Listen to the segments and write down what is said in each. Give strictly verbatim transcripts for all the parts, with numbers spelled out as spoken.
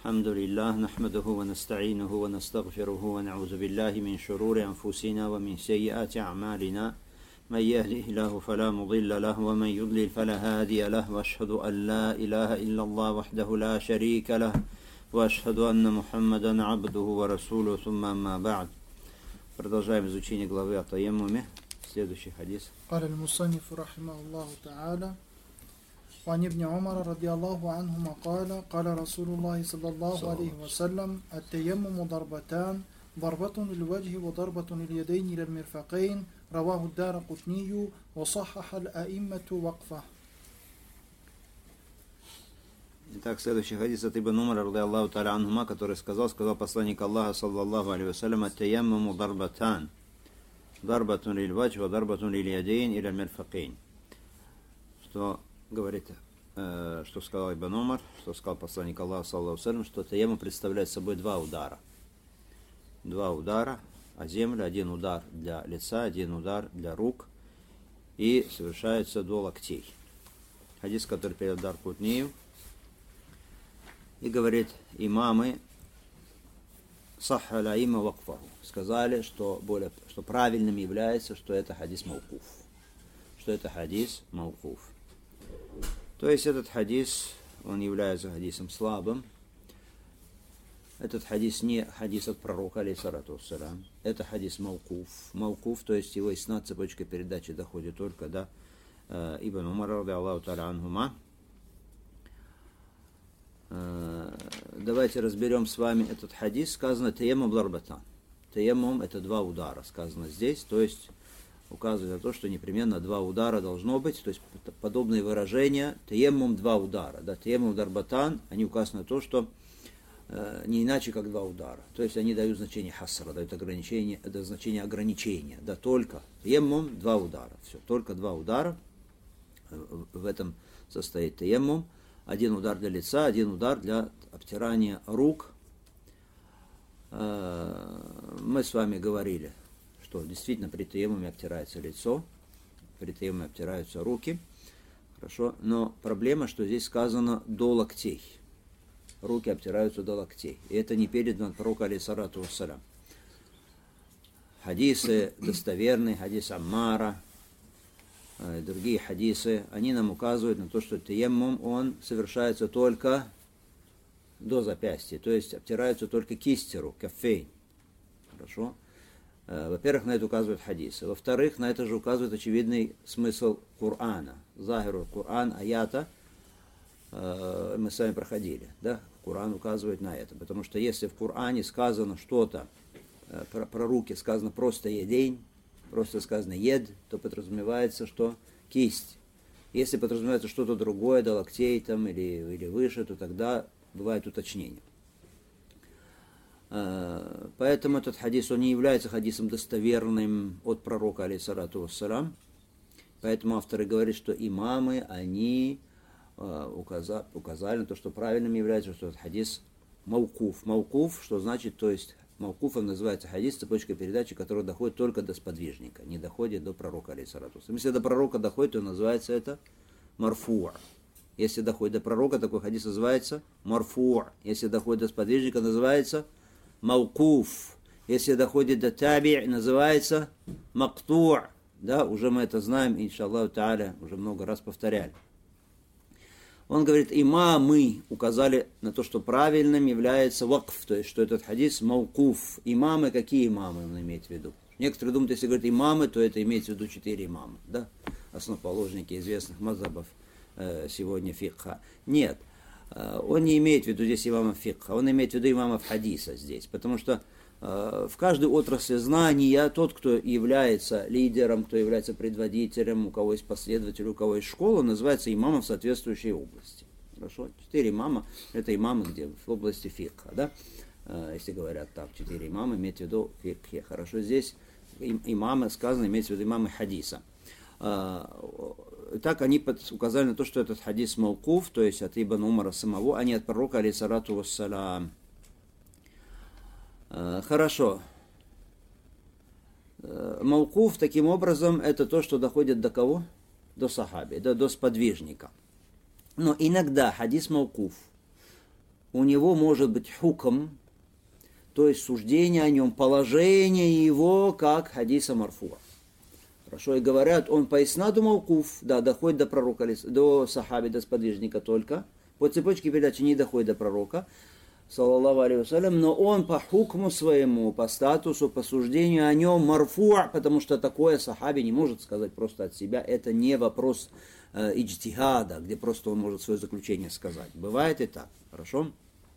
الحمد لله نحمده ونستعينه ونستغفره ونعوذ بالله من شرور أنفسنا ومن سيئات أعمالنا من يهده الله فلا مضل له ومن يضلل فلا هادي له وأشهد أن لا إله إلا الله وحده لا شريك له وأشهد أن محمدا عبده ورسوله ثم أما بعد. Продолжаем изучение главы о таяммуме. Следующий хадис. قال المصنف رحمه الله تعالى: وعن ابن عمر رضي الله عنهما قال قال رسول الله صلى الله عليه وسلم: التيمم ضربتان، ضربة للوجه وضربة لليدين إلى المرفقين، رواه الدارقطني وصحح الأئمة وقفه. Итак, следующий хадис от Ибн Умара, ради Аллаху та'аля анхума, который сказал, сказал посланник Аллаха, саллаллаху алейхи вассалям: «Ат-таяммуму дарбатан, дарбатун лиль-ваджхи ва дарбатун лиль-ядейн иля аль-мирфакейн». Что говорит, э, что сказал Ибн Умар, что сказал посланник Аллаха, саллаллаху алейхи вассалям, что таяммум представляет собой два удара. Два удара о землю, один удар для лица, один удар для рук, и совершается до локтей. Хадис, который передал Даракутнию, и говорит, имамы сахха а'имма вакфаху, сказали, что, более, что правильным является, что это хадис маукуф. Что это хадис маукуф. То есть этот хадис, он является хадисом слабым. Этот хадис не хадис от пророка, алейхиссалату вассалям. Это хадис маукуф. Маукуф, то есть его иснад, цепочка передачи доходит только до э, Ибн Умара, ради Аллаху та'аля анхума. Давайте разберем с вами этот хадис. Сказано таяммум дарбатан. Таяммум — это два удара, сказано здесь, то есть указывает на то, что непременно два удара должно быть, то есть подобные выражения таяммум — два удара, да, таяммум дарбатан, они указаны на то, что э, не иначе как два удара, то есть они дают значение хасра, дают ограничение, это значение ограничения, да, только таяммум — два удара, все, только два удара, в этом состоит таяммум. Один удар для лица, один удар для обтирания рук. Мы с вами говорили, что действительно при таяммуме обтирается лицо, при таяммуме обтираются руки. Хорошо, но проблема, что здесь сказано до локтей. Руки обтираются до локтей. И это не передано от пророка, алейхиссалату вассалям. Хадисы достоверные, хадис Аммара, другие хадисы, они нам указывают на то, что таяммум, он совершается только до запястья, то есть обтираются только кисти рук, каффейн. Хорошо? Во-первых, на это указывают хадисы. Во-вторых, на это же указывает очевидный смысл Корана. Захиру Коран, аята, мы с вами проходили. Да? Коран указывает на это. Потому что если в Коране сказано что-то, про, про руки сказано просто едейн, просто сказано ед, то подразумевается, что кисть. Если подразумевается что-то другое, до локтей там, или, или выше, то тогда бывает уточнение. Поэтому этот хадис, он не является хадисом достоверным от пророка, алейхиссалату вассалям. Поэтому авторы говорят, что имамы, они указали, указали на то, что правильным является, что этот хадис маукуф. Маукуф, что значит, то есть, маукуфом называется хадис, цепочка передачи, которая доходит только до сподвижника, не доходит до пророка, алейхиссалату вассалям. Если до пророка доходит, то называется это марфу'. Если доходит до пророка, такой хадис называется марфу'. Если доходит до сподвижника, называется маукуф. Если доходит до таби', называется макту'. Да, уже мы это знаем, иншаллаху та'аля, уже много раз повторяли. Он говорит, имамы указали на то, что правильным является вакф, то есть, что этот хадис маукуф. Имамы, какие имамы он имеет в виду? Некоторые думают, если говорить имамы, то это имеется в виду четыре имама, да? Основоположники известных мазхабов э, сегодня фикха. Нет, э, он не имеет в виду здесь имамов фикха, он имеет в виду имамов хадиса здесь, потому что э, в каждой отрасли знания тот, кто является лидером, кто является предводителем, у кого есть последователь, у кого есть школа, называется имамом в соответствующей области. Хорошо? Четыре имама – это имамы где? В области фикха, да? Э, если говорят так, четыре имама, имеется в виду фикхе. Хорошо, здесь им, имамы, сказано, имеется в виду имамы хадиса. Так они указали на то, что этот хадис маукуф, то есть от Ибн Умара самого, а не от пророка, алейхиссалату вассалям. Хорошо. Маукуф, таким образом, это то, что доходит до кого? До сахаби, до, до сподвижника. Но иногда хадис маукуф у него может быть хукм, то есть суждение о нем, положение его, как хадиса марфуа. Хорошо, и говорят, он по иснаду маукуф, да, доходит до пророка, до сахаби, до сподвижника только, по цепочке передачи не доходит до пророка, саллаллаху алейхи вассалям, но он по хукму своему, по статусу, по суждению о нем марфуа, потому что такое сахаби не может сказать просто от себя, это не вопрос э, иджтихада, где просто он может свое заключение сказать. Бывает и так, хорошо?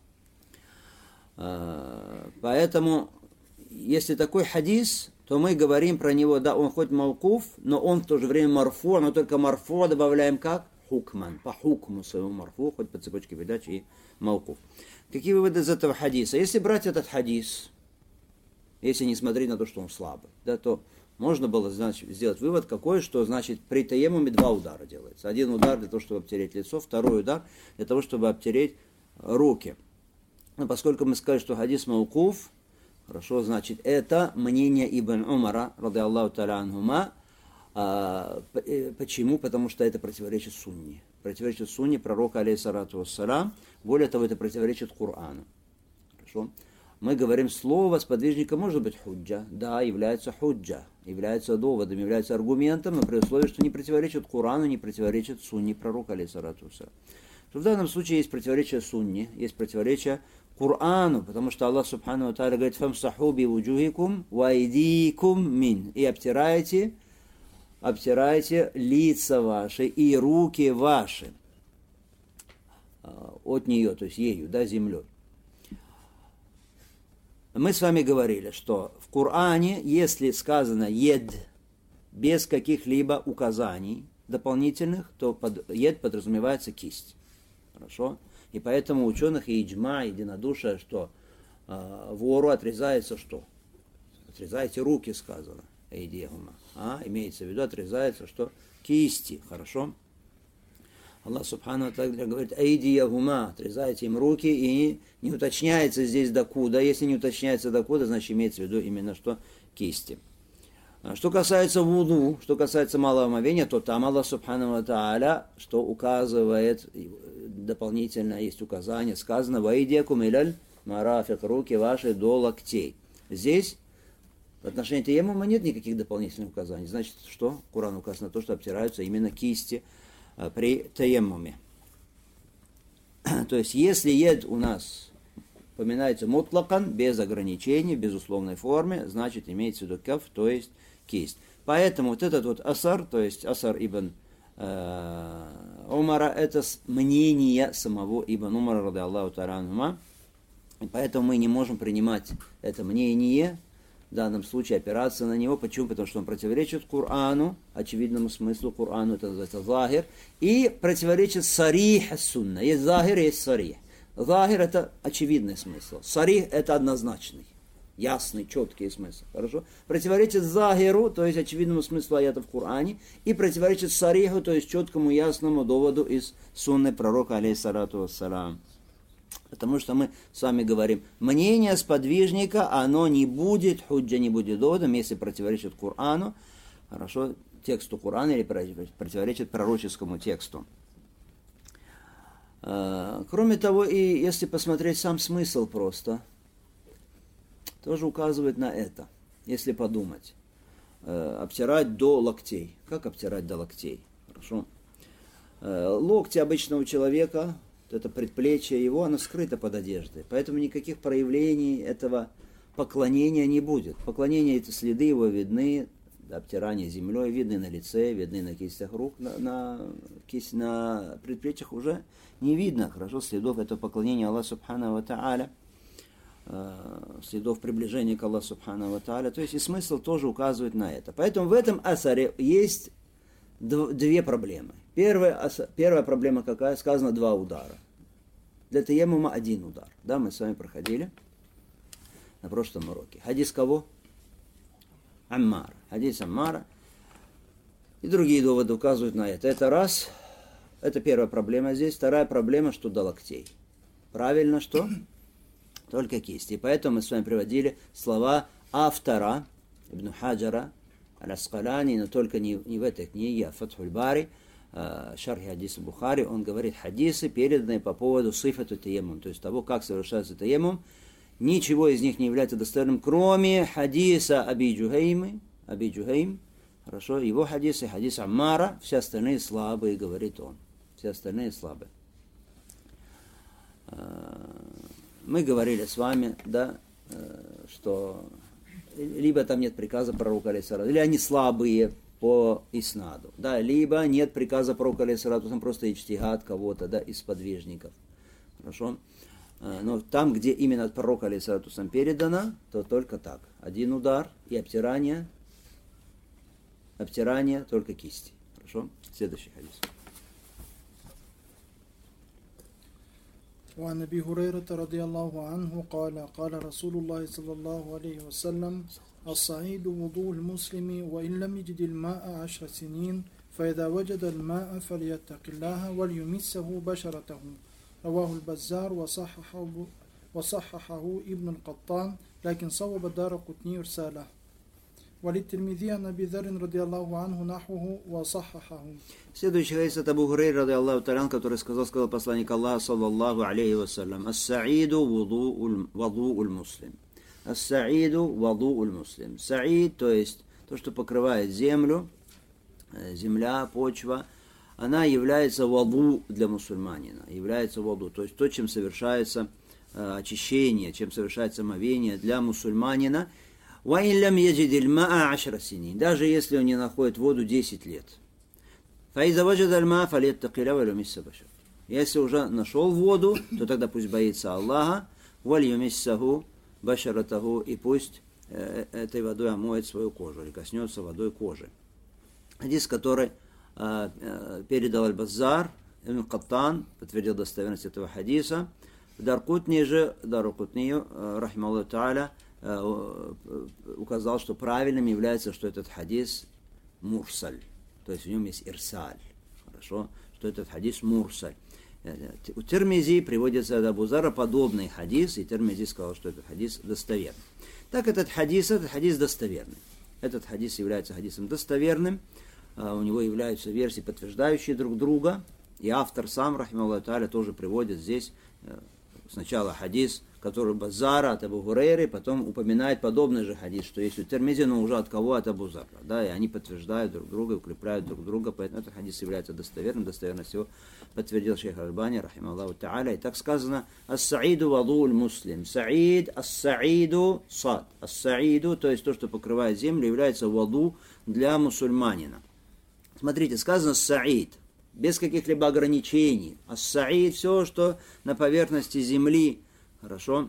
Поэтому, если такой хадис, то мы говорим про него, да, он хоть маукуф, но он в то же время марфу, но только марфу добавляем как? Хукман, по хукму своему марфу, хоть по цепочке передачи и маукуф. Какие выводы из этого хадиса? Если брать этот хадис, если не смотреть на то, что он слабый, да, то можно было, значит, сделать вывод какой, что, значит, при таемуме два удара делается. Один удар для того, чтобы обтереть лицо, второй удар для того, чтобы обтереть руки. Но поскольку мы сказали, что хадис маукуф, хорошо, значит, это мнение Ибн Умара, ради Аллаху та'аля анхума. А, почему? Потому что это противоречит сунне. Противоречит сунне пророка, алейхиссалату вассалям. Более того, это противоречит Корану. Хорошо? Мы говорим, слово сподвижника может быть худжа. Да, является худжа, является доводом, является аргументом, но при условии, что не противоречит Корану, не противоречит сунне пророка, алейхиссалату вассалям. В данном случае есть противоречие сунне, есть противоречие Корану, потому что Аллах субхану ва тааля говорит: «Фамсаху би вуджухикум ва айдикум мин». И обтирайте, обтирайте лица ваши и руки ваши от нее, то есть ею, да, землей. Мы с вами говорили, что в Коране, если сказано «ед» без каких-либо указаний дополнительных, то под «ед» подразумевается кисть. Хорошо? И поэтому у ученых и иджма, единодушие, что э, вору отрезается что? Отрезайте руки, сказано. А? Имеется в виду, отрезается что? Кисти. Хорошо? Аллах субхану ва тааля говорит: «Эйдияхума», отрезайте им руки, и не уточняется здесь докуда. Если не уточняется докуда, значит имеется в виду именно что? Кисти. Что касается вуду, что касается малого омовения, то там Аллах субхану ва тааля, что указывает, дополнительно есть указание, сказано: «Ваидекум иляль марафик», руки ваши до локтей. Здесь в отношении таеммума нет никаких дополнительных указаний. Значит, что? В Коране указано то, что обтираются именно кисти а, при таеммуме. То есть, если ед у нас упоминается мутлакан, без ограничений, в безусловной форме, значит, имеется в виду каф, то есть кисть. Поэтому вот этот вот асар, то есть асар ибн э, Умара, это мнение самого ибн Умара, ради Аллаху та'аля анхума. И поэтому мы не можем принимать это мнение, в данном случае опираться на него. Почему? Потому что он противоречит Корану, очевидному смыслу Корану, это называется захир, и противоречит сарих сунна. Есть захир, есть сарих. Захир – это очевидный смысл. Сарих – это однозначный, ясный, четкий смысл. Хорошо? Противоречит захиру, то есть очевидному смыслу аята в Коране, и противоречит сариху, то есть четкому, ясному доводу из сунны пророка, алейхиссалату вассалям. Потому что мы с вами говорим, мнение сподвижника, оно не будет худжа, не будет доводом, если противоречит Корану, хорошо, тексту Корана или противоречит пророческому тексту. Кроме того, и если посмотреть сам смысл просто, тоже указывает на это, если подумать. Обтирать до локтей. Как обтирать до локтей? Хорошо. Локти обычного человека, это предплечье его, оно скрыто под одеждой. Поэтому никаких проявлений этого поклонения не будет. Поклонение, это следы его видны, обтирание землей, видны на лице, видны на кистях рук, на, на, кисть, на предплечьях уже не видно, хорошо, следов этого поклонения Аллаху субхану ва тааля, следов приближения к Аллаху субхану ва тааля. То есть и смысл тоже указывает на это. Поэтому в этом асаре есть две проблемы. Первая, первая проблема какая? Сказано два удара. Для таеммума один удар. Да, мы с вами проходили на прошлом уроке. Хадис кого? Аммара. Хадис Аммара. И другие доводы указывают на это. Это раз. Это первая проблема здесь. Вторая проблема, что до локтей. Правильно, что? Только кисти. И поэтому мы с вами приводили слова автора Ибн Хаджара Аль-Аскалани, но только не, не в этой книге, а в Фатхуль Бари, э, шархи хадиса Бухари, он говорит, хадисы, переданные по поводу сифату таяммум, то есть того, как совершается таяммум, ничего из них не является достоверным, кроме хадиса Аби Джухеймы, Аби Джухейм, хорошо, его хадисы, хадис Аммара, все остальные слабые, говорит он, все остальные слабые. Мы говорили с вами, да, что либо там нет приказа пророка алейхиссалату, или они слабые по иснаду, да, либо нет приказа пророка алейхиссалату, там просто ичтигад кого-то, да, из подвижников, хорошо. Но там, где именно от пророка алейхиссалату сам передано, то только так, один удар и обтирание, обтирание только кисти, хорошо. Следующий хадис. وعن أبي هريرة رضي الله عنه قال قال رسول الله صلى الله عليه وسلم الصعيد وضوء المسلم وإن لم يجد الماء عشر سنين فإذا وجد الماء فليتق الله وليمسه بشرته رواه البزار وصححه, وصححه ابن القطان لكن صوب الدارقطني إرساله وللترمذي عن أبي ذر رضي الله عنه نحوه وصححه. Следующий хадис от Абу Хурайры, ради Аллаху та'аля, который сказал, сказал посланник Аллаха, саллаллаху алейхи вассалям, «Ас-са'iду ваду'уль муслим». «Ас-са'iду ваду'уль муслим». Са'ид, то есть то, что покрывает землю, земля, почва, она является ваду для мусульманина, является ваду, то есть то, чем совершается очищение, чем совершается омовение для мусульманина, даже если он не находит воду десять лет. Если уже нашел воду, то тогда пусть боится Аллаха, и пусть этой водой омоет свою кожу, или коснется водой кожи. Хадис, который передал Аль-Баззар, Ибн Каттан подтвердил достоверность этого хадиса. Даркутни же, Даркутни, рахималлаху та'аля, указал, что правильным является, что этот хадис мурсаль, то есть в нем есть ирсаль, хорошо, что этот хадис мурсаль. У Тирмизи приводится от Абу Зара подобный хадис, и Тирмизи сказал, что этот хадис достоверный. Так этот хадис, этот хадис достоверный. Этот хадис является хадисом достоверным, у него являются версии, подтверждающие друг друга, и автор сам, рахималлаху та'аля, тоже приводит здесь сначала хадис, который Базара от Абу Хурейры, потом упоминает подобный же хадис, что есть у Тирмизи, но уже от кого? От Абу Зара. Да, и они подтверждают друг друга, укрепляют друг друга, поэтому этот хадис является достоверным, достоверность его подтвердил шейх Аль-Бани, рахималлаху та'аля. И так сказано, ас-са'iду ваду'уль муслим. Саид, ас-са'iду сад. Ас-са'iду, то есть то, что покрывает землю, является ваду для мусульманина. Смотрите, сказано саид, без каких-либо ограничений. Ас-саид, все, что на поверхности земли, хорошо,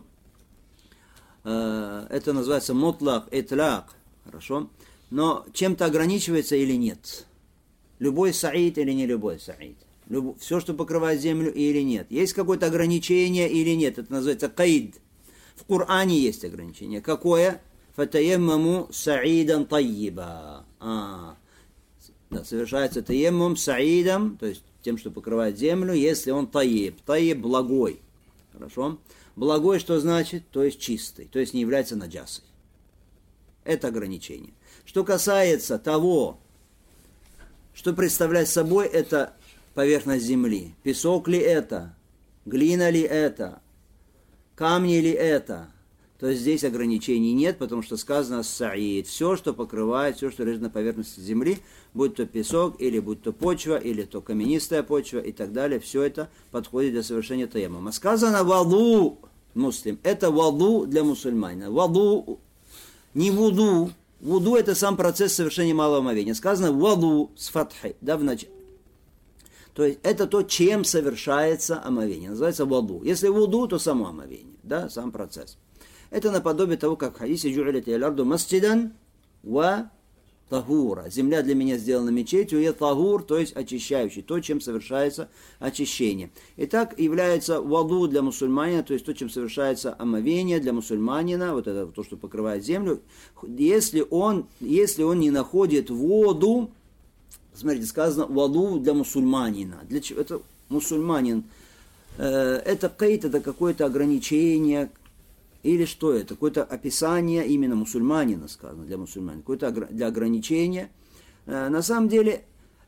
это называется мутлак, итлак, хорошо, но чем-то ограничивается или нет? Любой саид или не любой саид? Люб... Все, что покрывает землю или нет? Есть какое-то ограничение или нет? Это называется каид. В Коране есть ограничение. Какое? Фатаяммаму саидан тайиба. А, да, совершается таяммум саидом, то есть тем, что покрывает землю, если он таиб. Таиб благой. Хорошо? Благой что значит? То есть чистый, то есть не является наджасой. Это ограничение. Что касается того, что представляет собой это поверхность земли, песок ли это, глина ли это, камни ли это, то есть здесь ограничений нет, потому что сказано саид. Все, что покрывает, все, что лежит на поверхности земли, будь то песок, или будь то почва, или то каменистая почва и так далее, все это подходит для совершения таяммума. Сказано ваду муслим. Это ваду для мусульманина. Ваду, не вуду. Вуду это сам процесс совершения малого омовения. Сказано ваду с фатхой, да, в начале. То есть это то, чем совершается омовение. Называется ваду. Если вуду, то само омовение, да, сам процесс. Это наподобие того, как в хадисе «Джу'илят лиль-арду масджидан ва тахура». Земля для меня сделана мечетью, и тахур, то есть очищающий, то, чем совершается очищение. Итак, является ваду для мусульманина, то есть то, чем совершается омовение для мусульманина, вот это то, что покрывает землю. Если он, если он не находит воду, смотрите, сказано ваду для мусульманина. Для чего? Это мусульманин. Э, это кайт, это какое-то ограничение. Или что это? Какое-то описание именно мусульманина, сказано, для мусульман. Какое-то для ограничения. На самом деле,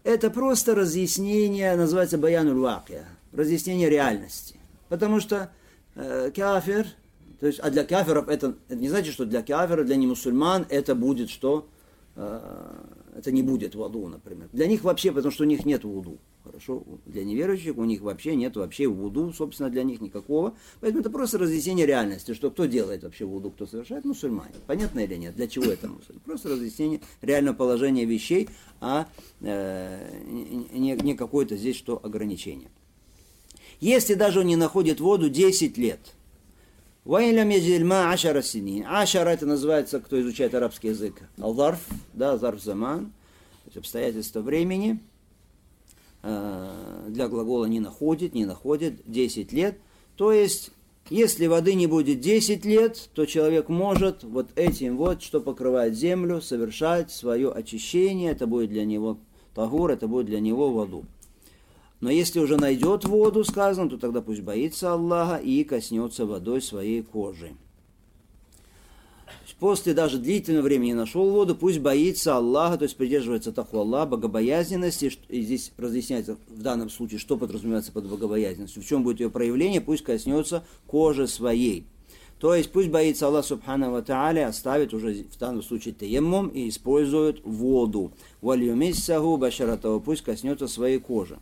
это просто разъяснение, называется баянуль вакия, разъяснение реальности. Потому что э, кафир, то есть, а для кафиров это, это не значит, что для кафира, для немусульман это будет что? Э, это не будет вуду, например. Для них вообще, потому что у них нет вуду. Хорошо, для неверующих у них вообще нет вообще вуду, собственно, для них никакого. Поэтому это просто разъяснение реальности, что кто делает вообще вуду, кто совершает, мусульмане. Понятно или нет? Для чего это мусульмане? Просто разъяснение реального положения вещей, а э, не, не какое-то здесь что ограничение. Если даже он не находит воду десять лет, Ваилям яджильма ашара синин. Ашара это называется, кто изучает арабский язык, ал-зарф, да, зарф заман, то есть обстоятельства времени. Для глагола не находит, не находит, десять лет. То есть, если воды не будет десять лет, то человек может вот этим вот, что покрывает землю, совершать свое очищение. Это будет для него тагур, это будет для него воду. Но если уже найдет воду, сказано, то тогда пусть боится Аллаха и коснется водой своей кожи. После даже длительного времени нашел воду, пусть боится Аллаха, то есть придерживается тахва Аллаха, богобоязненности. И здесь разъясняется в данном случае, что подразумевается под богобоязненностью, в чем будет ее проявление, пусть коснется кожи своей. То есть пусть боится Аллах субхану ва тааля, оставит уже в данном случае таяммум и использует воду. Вальюмиссаху башаратаху, пусть коснется своей кожи.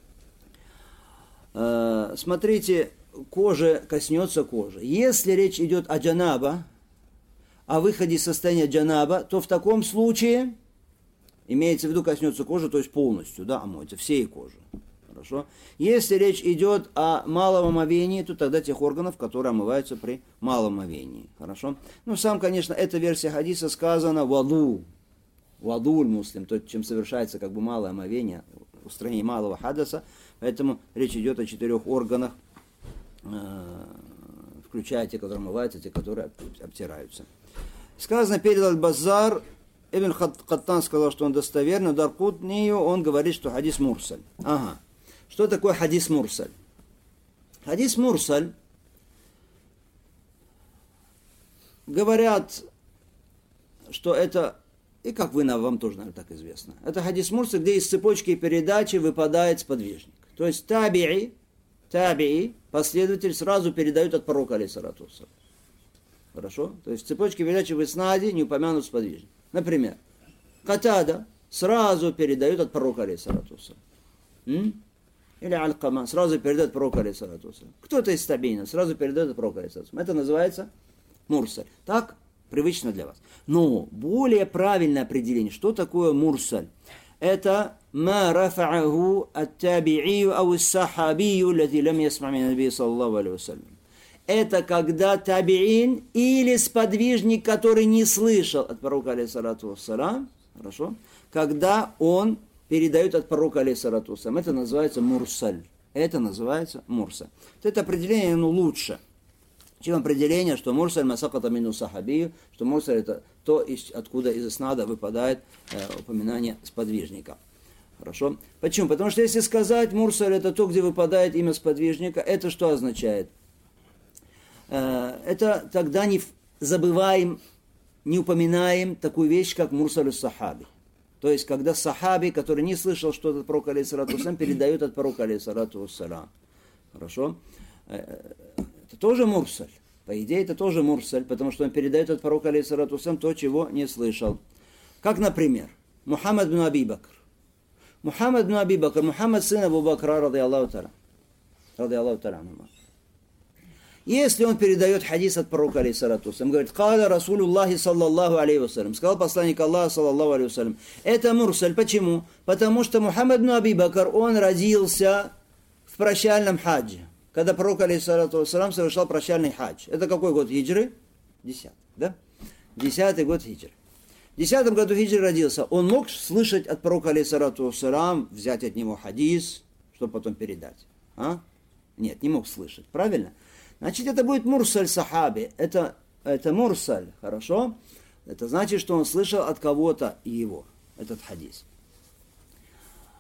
Смотрите, кожа коснется кожи. Если речь идет о джанаба, о выходе из состояния джанаба, то в таком случае, имеется в виду, коснется кожи, то есть полностью, да, омоется, всей кожи. Хорошо? Если речь идет о малом омовении, то тогда тех органов, которые омываются при малом омовении. Хорошо? Ну, сам, конечно, эта версия хадиса сказана ваду, вадуль муслим, то, чем совершается как бы малое омовение, устранение малого хадаса, поэтому речь идет о четырех органах, включая те, которые омываются, те, которые обтираются. Сказано, передал Базар, Ибн Хаттан сказал, что он достоверный, Даркутнию, он говорит, что хадис мурсаль. Ага. Что такое хадис мурсаль? Хадис мурсаль, говорят, что это, и как вы, вам тоже, наверное, так известно, это хадис мурсаль, где из цепочки передачи выпадает сподвижник. То есть таби'i, таби'i, последователь сразу передают от пророка, алейхиссалату вассалям. Хорошо? То есть в цепочке передачи в иснаде не упомянут сподвижник. Например, Катада сразу передают от пророка, алейхиссалату вассалям. Или Аль-Каман сразу передает от пророка, алейхиссалату вассалям. Кто-то из табиинов сразу передает от пророка, алейхиссалату вассалям. Это называется мурсаль. Так привычно для вас. Но более правильное определение, что такое мурсаль? Это ма рафа'аху ат-таби'ию ау ас-сахабию, лати лам ясма' мин наби саллаллаху алейхи вассалям. Это когда табиин или сподвижник, который не слышал от пророка, алейхиссалату вассалям, хорошо, когда он передает от пророка, алейхиссалату вассалям. Это называется мурсаль. Это называется мурсаль. Это определение, ну, лучше, чем определение, что мурсаль масаката мину сахабию, что мурсаль это то, откуда из иснада выпадает э, упоминание сподвижника. Хорошо? Почему? Потому что если сказать мурсаль это то, где выпадает имя сподвижника, это что означает? Это тогда не забываем, не упоминаем такую вещь, как мурсалю сахаби. То есть, когда сахаби, который не слышал что-то от пророка, алейхиссалату вассалям, передает от пророка, алейхиссалату вассалям. Хорошо? Это тоже мурсаль. По идее, это тоже мурсаль, потому что он передает от пророка, алейхиссалату вассалям, то, чего не слышал. Как, например, Мухаммад бин Аби Бакр. Мухаммад бин Аби Бакр, Мухаммад сын Абу Бакра, ради Аллаху та'аля. Ради Аллаху та'аля. Если он передает хадис от пророка, алейхиссалату вассалям, говорит, «Каля Расулуллахи саллаллаху алейхи вассалям», сказал посланник Аллаха, саллаллаху алейхи вассалям. Это мурсаль. Почему? Потому что Мухаммад бин Аби Бакр, он родился в прощальном хаджи, когда пророк, алейхиссалату вассалям, совершал прощальный хадж. Это какой год хиджры? Десятый, да? Десятый год хиджры. В десятом году хиджры родился. Он мог слышать от пророка, алейхиссалату вассалям, взять от него хадис, чтобы потом передать. А? Нет, не мог слышать. Правильно? Значит, это будет мурсаль сахаби. Это, это мурсаль, хорошо? Это значит, что он слышал от кого-то его, этот хадис.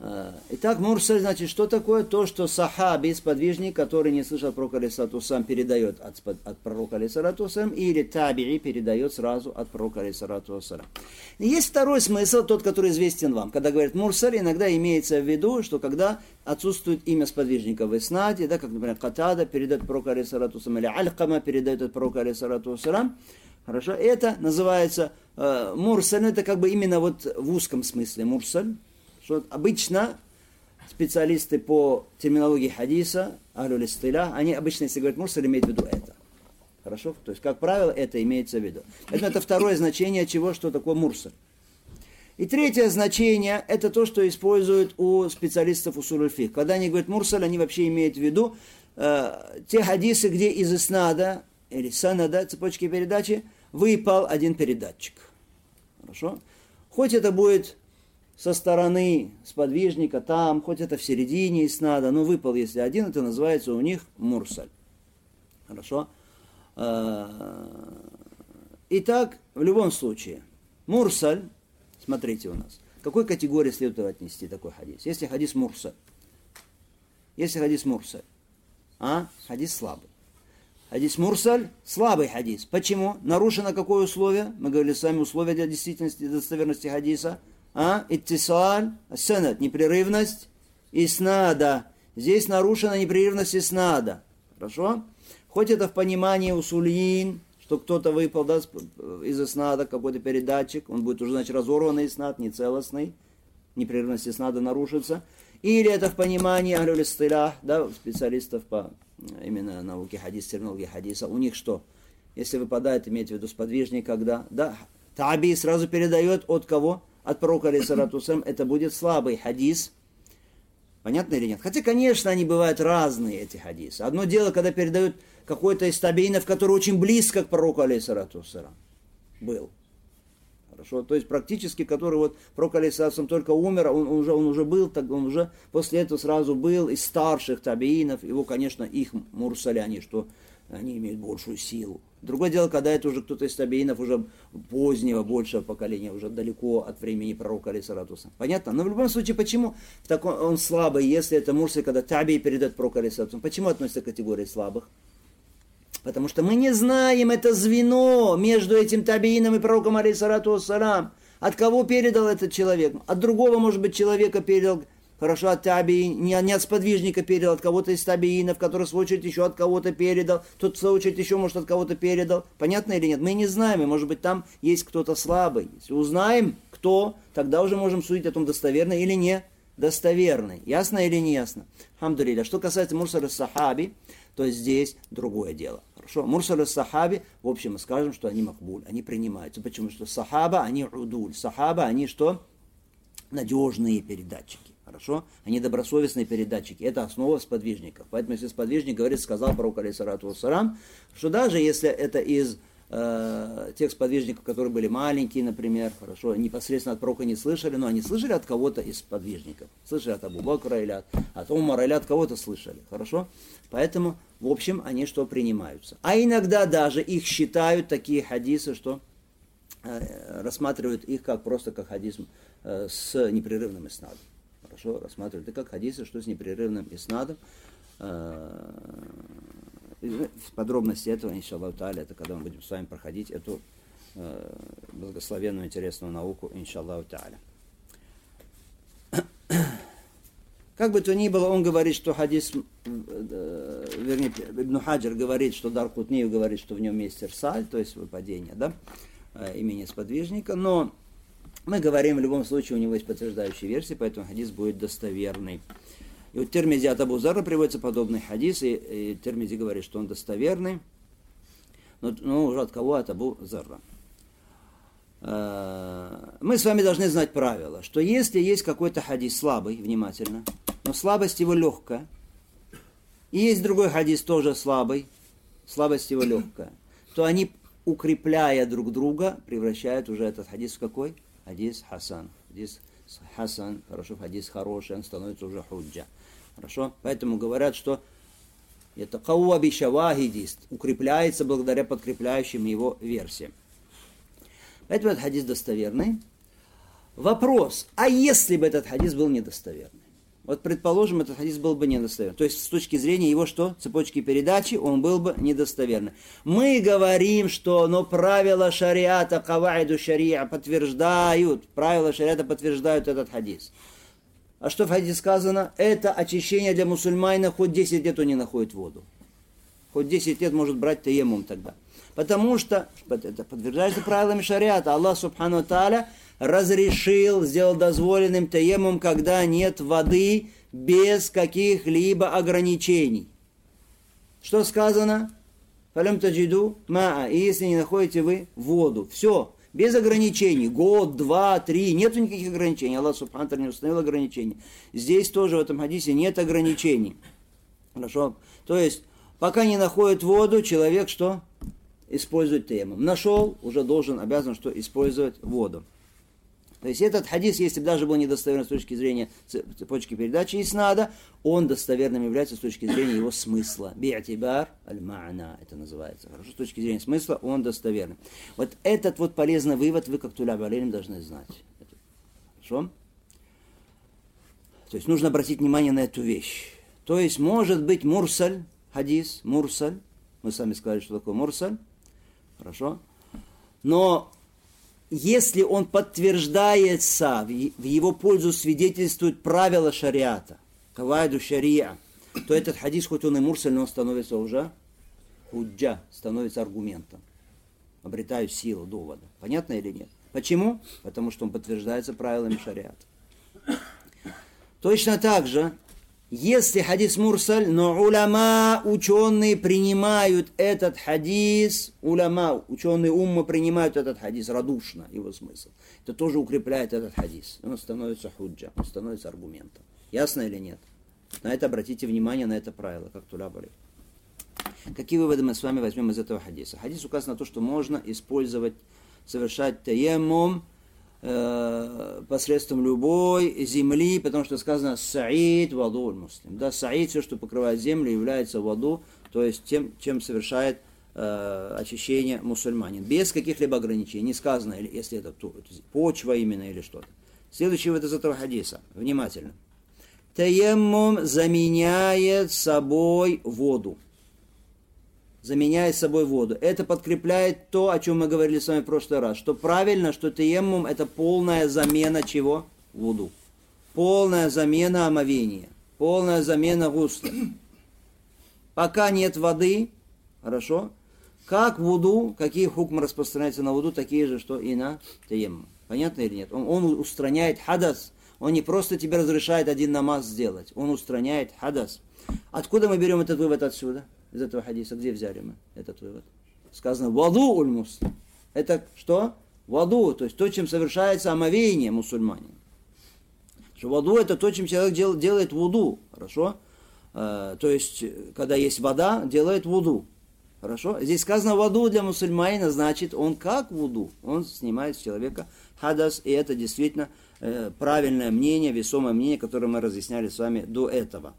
Итак, мурсаль, значит, что такое? То, что сахаби, сподвижник, который не слышал от пророка алейхиссалату вассалам, передает от, от пророка алейхиссалату вассалам, или таби'i передает сразу от пророка алейхиссалату вассалам. Есть второй смысл, тот, который известен вам. Когда говорят мурсаль, иногда имеется в виду, что когда отсутствует имя сподвижника в иснаде, да, как, например, Катада передает от пророка алейхиссалату вассалам, или Алькама передает от пророка алейхиссалату вассалам, хорошо, это называется э, мурсаль, это как бы именно вот в узком смысле мурсаль. Что обычно специалисты по терминологии хадиса, ахлюль истилях, они обычно, если говорят мурсаль, имеют в виду это. Хорошо? То есть, как правило, это имеется в виду. Это, это второе значение чего, что такое мурсаль. И третье значение, это то, что используют у специалистов усуль аль-фикх. Когда они говорят мурсаль, они вообще имеют в виду э, те хадисы, где из иснада, или санада, цепочки передачи, выпал один передатчик. Хорошо? Хоть это будет со стороны сподвижника там, хоть это в середине иснада, но выпал, если один, это называется у них мурсаль. Хорошо? Итак, в любом случае, мурсаль, смотрите у нас, к какой категории следует отнести такой хадис? Если хадис мурсаль, если хадис мурсаль, а хадис слабый. Хадис мурсаль, слабый хадис. Почему? Нарушено какое условие? Мы говорили с вами условия для действительности, достоверности хадиса. А? Иттисаль, санад, непрерывность иснада. Здесь нарушена непрерывность иснада. Хорошо? Хоть это в понимании усулин, что кто-то выпал, да, из иснада, какой-то передатчик, он будет уже, значит, разорванный иснад, нецелостный, непрерывность иснада нарушится. Или это в понимании ахлюль истилях, да, специалистов по именно науке хадис, терминологии хадиса. У них что? Если выпадает, имеется в виду сподвижник, когда, да, таби сразу передает от кого? От пророка алейхиссалату вассалам, это будет слабый хадис. Понятно или нет? Хотя, конечно, они бывают разные, эти хадисы. Одно дело, когда передают какой-то из табиинов, который очень близко к пророку алейхиссалату вассалам был. Хорошо? То есть, практически, который вот пророк алейхиссалату вассалам только умер, он, он, уже, он уже был, так он уже после этого сразу был из старших табиинов. Его, конечно, их мурсали, они что? Они имеют большую силу. Другое дело, когда это уже кто-то из табиинов уже позднего, большего поколения, уже далеко от времени пророка алейхиссалату вассалам. Понятно? Но в любом случае, почему в таком, он слабый, если это мурсаль, когда таби передает пророку алейхиссалату вассалам? Почему относится к категории слабых? Потому что мы не знаем это звено между этим табиином и пророком алейхиссалату вассалам. От кого передал этот человек? От другого, может быть, человека передал. Хорошо, от таби, не, не от сподвижника передал, от кого-то из табиинов, который в свою очередь еще от кого-то передал, тот в свою очередь еще, может, от кого-то передал. Понятно или нет? Мы не знаем, и, может быть, там есть кто-то слабый. Если узнаем, кто, тогда уже можем судить о том, достоверный или не достоверный. Ясно или не ясно? Хамдулилля. Что касается мурсаль ас-сахаби, то здесь другое дело. Хорошо? Мурсаль ас-сахаби, в общем, мы скажем, что они макбуль, они принимаются. Почему? Что сахаба, они удуль. Сахаба, они что? Надежные передатчики. Хорошо? Они добросовестные передатчики. Это основа сподвижников. Поэтому, если сподвижник говорит, сказал пророк алейхиссалату вассалам, что даже если это из э, тех сподвижников, которые были маленькие, например, хорошо, непосредственно от пророка не слышали, но они слышали от кого-то из сподвижников. Слышали от Абу Бакра или от, от Умара, или от кого-то слышали. Хорошо? Поэтому, в общем, они что принимаются. А иногда даже их считают такие хадисы, что э, рассматривают их как просто как хадис э, с непрерывным иснадом. Хорошо, рассматривают это как хадисы, что с непрерывным иснадом. Подробности этого, иншаллаху тааля, это когда мы будем с вами проходить эту благословенную, интересную науку, иншаллаху тааля. Как бы то ни было, он говорит, что хадис, вернее, Ибн Хаджар говорит, что Дар-Кутни говорит, что в нем есть ирсаль, то есть выпадение, да, имени сподвижника, но мы говорим, в любом случае, у него есть подтверждающие версии, поэтому хадис будет достоверный. И у Тирмизи от Абу Зарра приводится подобный хадис, и, и Тирмизи говорит, что он достоверный, но, но уже от кого? От Абу Зарра. Мы с вами должны знать правило, что если есть какой-то хадис слабый, внимательно, но слабость его легкая, и есть другой хадис тоже слабый, слабость его легкая, то они, укрепляя друг друга, превращают уже этот хадис в какой? Хадис хасан. Хадис хасан, хорошо, хадис хороший, он становится уже худжа. Хорошо? Поэтому говорят, что это кауа би шавахидист, укрепляется благодаря подкрепляющим его версиям. Поэтому этот хадис достоверный. Вопрос, а если бы этот хадис был недостоверный? Вот предположим, этот хадис был бы недостоверный. То есть с точки зрения его что? Цепочки передачи, он был бы недостоверный. Мы говорим, что но правила шариата, кавайду шариа подтверждают, правила шариата подтверждают этот хадис. А что в хадисе сказано? Это очищение для мусульманина, хоть десять лет он не находит воду. Хоть десять лет может брать таеммум тогда. Потому что это подтверждается правилами шариата. Аллах субхану тааля разрешил, сделал дозволенным таеммум, когда нет воды без каких-либо ограничений. Что сказано? Фалям таджиду маа. И если не находите вы воду. Все. Без ограничений. Год, два, три. Нету никаких ограничений. Аллах субхану тааля не установил ограничений. Здесь тоже в этом хадисе нет ограничений. Хорошо? То есть, пока не находит воду, человек что? Использует таеммум. Нашел, уже должен, обязан что? Использовать воду. То есть этот хадис, если бы даже был недостоверен с точки зрения цепочки передачи иснада, он достоверным является с точки зрения его смысла. Би'атибар аль-ма'на, это называется. Хорошо, с точки зрения смысла он достоверный. Вот этот вот полезный вывод вы, как туляб алейхим, должны знать. Хорошо? То есть нужно обратить внимание на эту вещь. То есть может быть мурсаль, хадис, мурсаль. Мы сами сказали, что такое мурсаль. Хорошо? Но если он подтверждается, в его пользу свидетельствует правила шариата, кавайду шариа, то этот хадис, хоть он и мурсаль, но он становится уже худжа, становится аргументом, обретает силу довода. Понятно или нет? Почему? Потому что он подтверждается правилами шариата. Точно так же, если хадис мурсаль, но уляма, ученые, принимают этот хадис, уляма, ученые умма принимают этот хадис радушно, его смысл. Это тоже укрепляет этот хадис. Он становится худжа, он становится аргументом. Ясно или нет? На это обратите внимание, на это правило, как туляб алейхим. Какие выводы мы с вами возьмем из этого хадиса? Хадис указывает на то, что можно использовать, совершать таеммум, посредством любой земли, потому что сказано «саид ваду аль-муслим». Да, саид, все, что покрывает землю, является ваду, то есть тем, чем совершает э, очищение мусульманин. Без каких-либо ограничений. Не сказано, если это почва именно или что-то. Следующий вывод из этого хадиса. Внимательно. Таеммум заменяет собой воду. Заменяет собой воду. Это подкрепляет то, о чем мы говорили с вами в прошлый раз. Что правильно, что таеммум это полная замена чего? Вуду. Полная замена омовения. Полная замена гусла. Пока нет воды, хорошо, как вуду, какие хукмы распространяются на вуду, такие же, что и на таеммум. Понятно или нет? Он, он устраняет хадас. Он не просто тебе разрешает один намаз сделать. Он устраняет хадас. Откуда мы берем этот вывод отсюда? Из этого хадиса, где взяли мы этот вывод? Сказано «ваду уль-муслим». Это что? Ваду, то есть то, чем совершается омовение мусульманина. Ваду это то, чем человек дел, делает вуду. Хорошо? Э, то есть, когда есть вода, делает вуду. Хорошо? Здесь сказано «ваду» для мусульманина, значит, он как вуду. Он снимает с человека хадас, и это действительно э, правильное мнение, весомое мнение, которое мы разъясняли с вами до этого.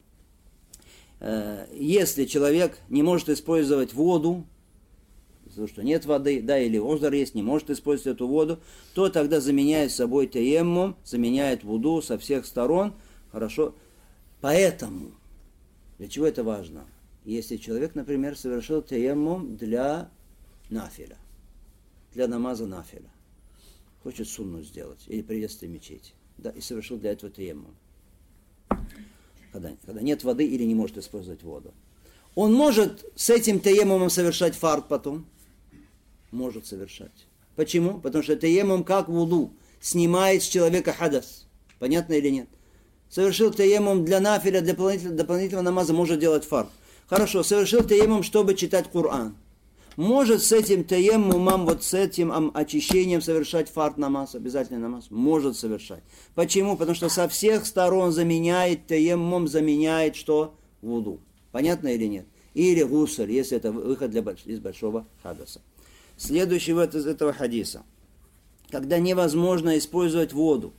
Если человек не может использовать воду, потому что нет воды, да, или озер есть, не может использовать эту воду, то тогда заменяет собой таеммум, заменяет вуду со всех сторон, хорошо. Поэтому, для чего это важно? Если человек, например, совершил таеммум для нафиля, для намаза нафиля, хочет сунну сделать, или приветствие мечети, да, и совершил для этого таеммум. Когда, когда нет воды или не может использовать воду. Он может с этим таеммумом совершать фард потом? Может совершать. Почему? Потому что таеммум как вуду снимает с человека хадас. Понятно или нет? Совершил таеммум для нафиля, для дополнительного, дополнительного намаза, может делать фард. Хорошо, совершил таеммум, чтобы читать Коран. Может с этим таеммумом, вот с этим очищением совершать фард намаз, обязательный намаз? Может совершать. Почему? Потому что со всех сторон заменяет, таеммум заменяет что? Вуду. Понятно или нет? Или гусль, если это выход для, из большого хадаса. Следующий вывод из этого хадиса. Когда невозможно использовать воду,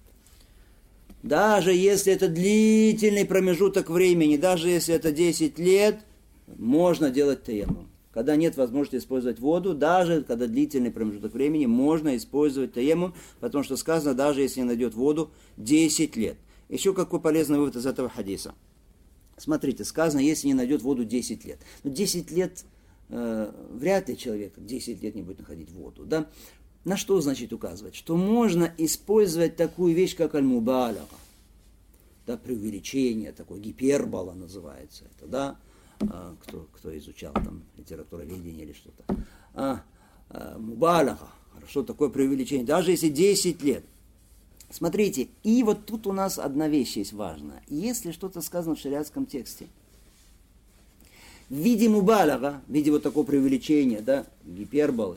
даже если это длительный промежуток времени, даже если это десять лет, можно делать таеммум. когда нет возможности использовать воду, даже когда длительный промежуток времени, можно использовать таеммум, потому что сказано, даже если не найдет воду десять лет. Еще какой полезный вывод из этого хадиса. Смотрите, сказано, если не найдет воду десять лет. Но десять лет, э, вряд ли человек десять лет не будет находить воду. Да? На что значит указывать? Что можно использовать такую вещь, как аль-мубалага. Да, преувеличение, такое гипербола называется это, да? А, кто, кто изучал там литературоведение или что-то. А, а, мубалага, хорошо, такое преувеличение, даже если десять лет. Смотрите, и вот тут у нас одна вещь есть важная. Если что-то сказано в шариатском тексте, в виде мубалага, в виде вот такого преувеличения, да, гиперболы,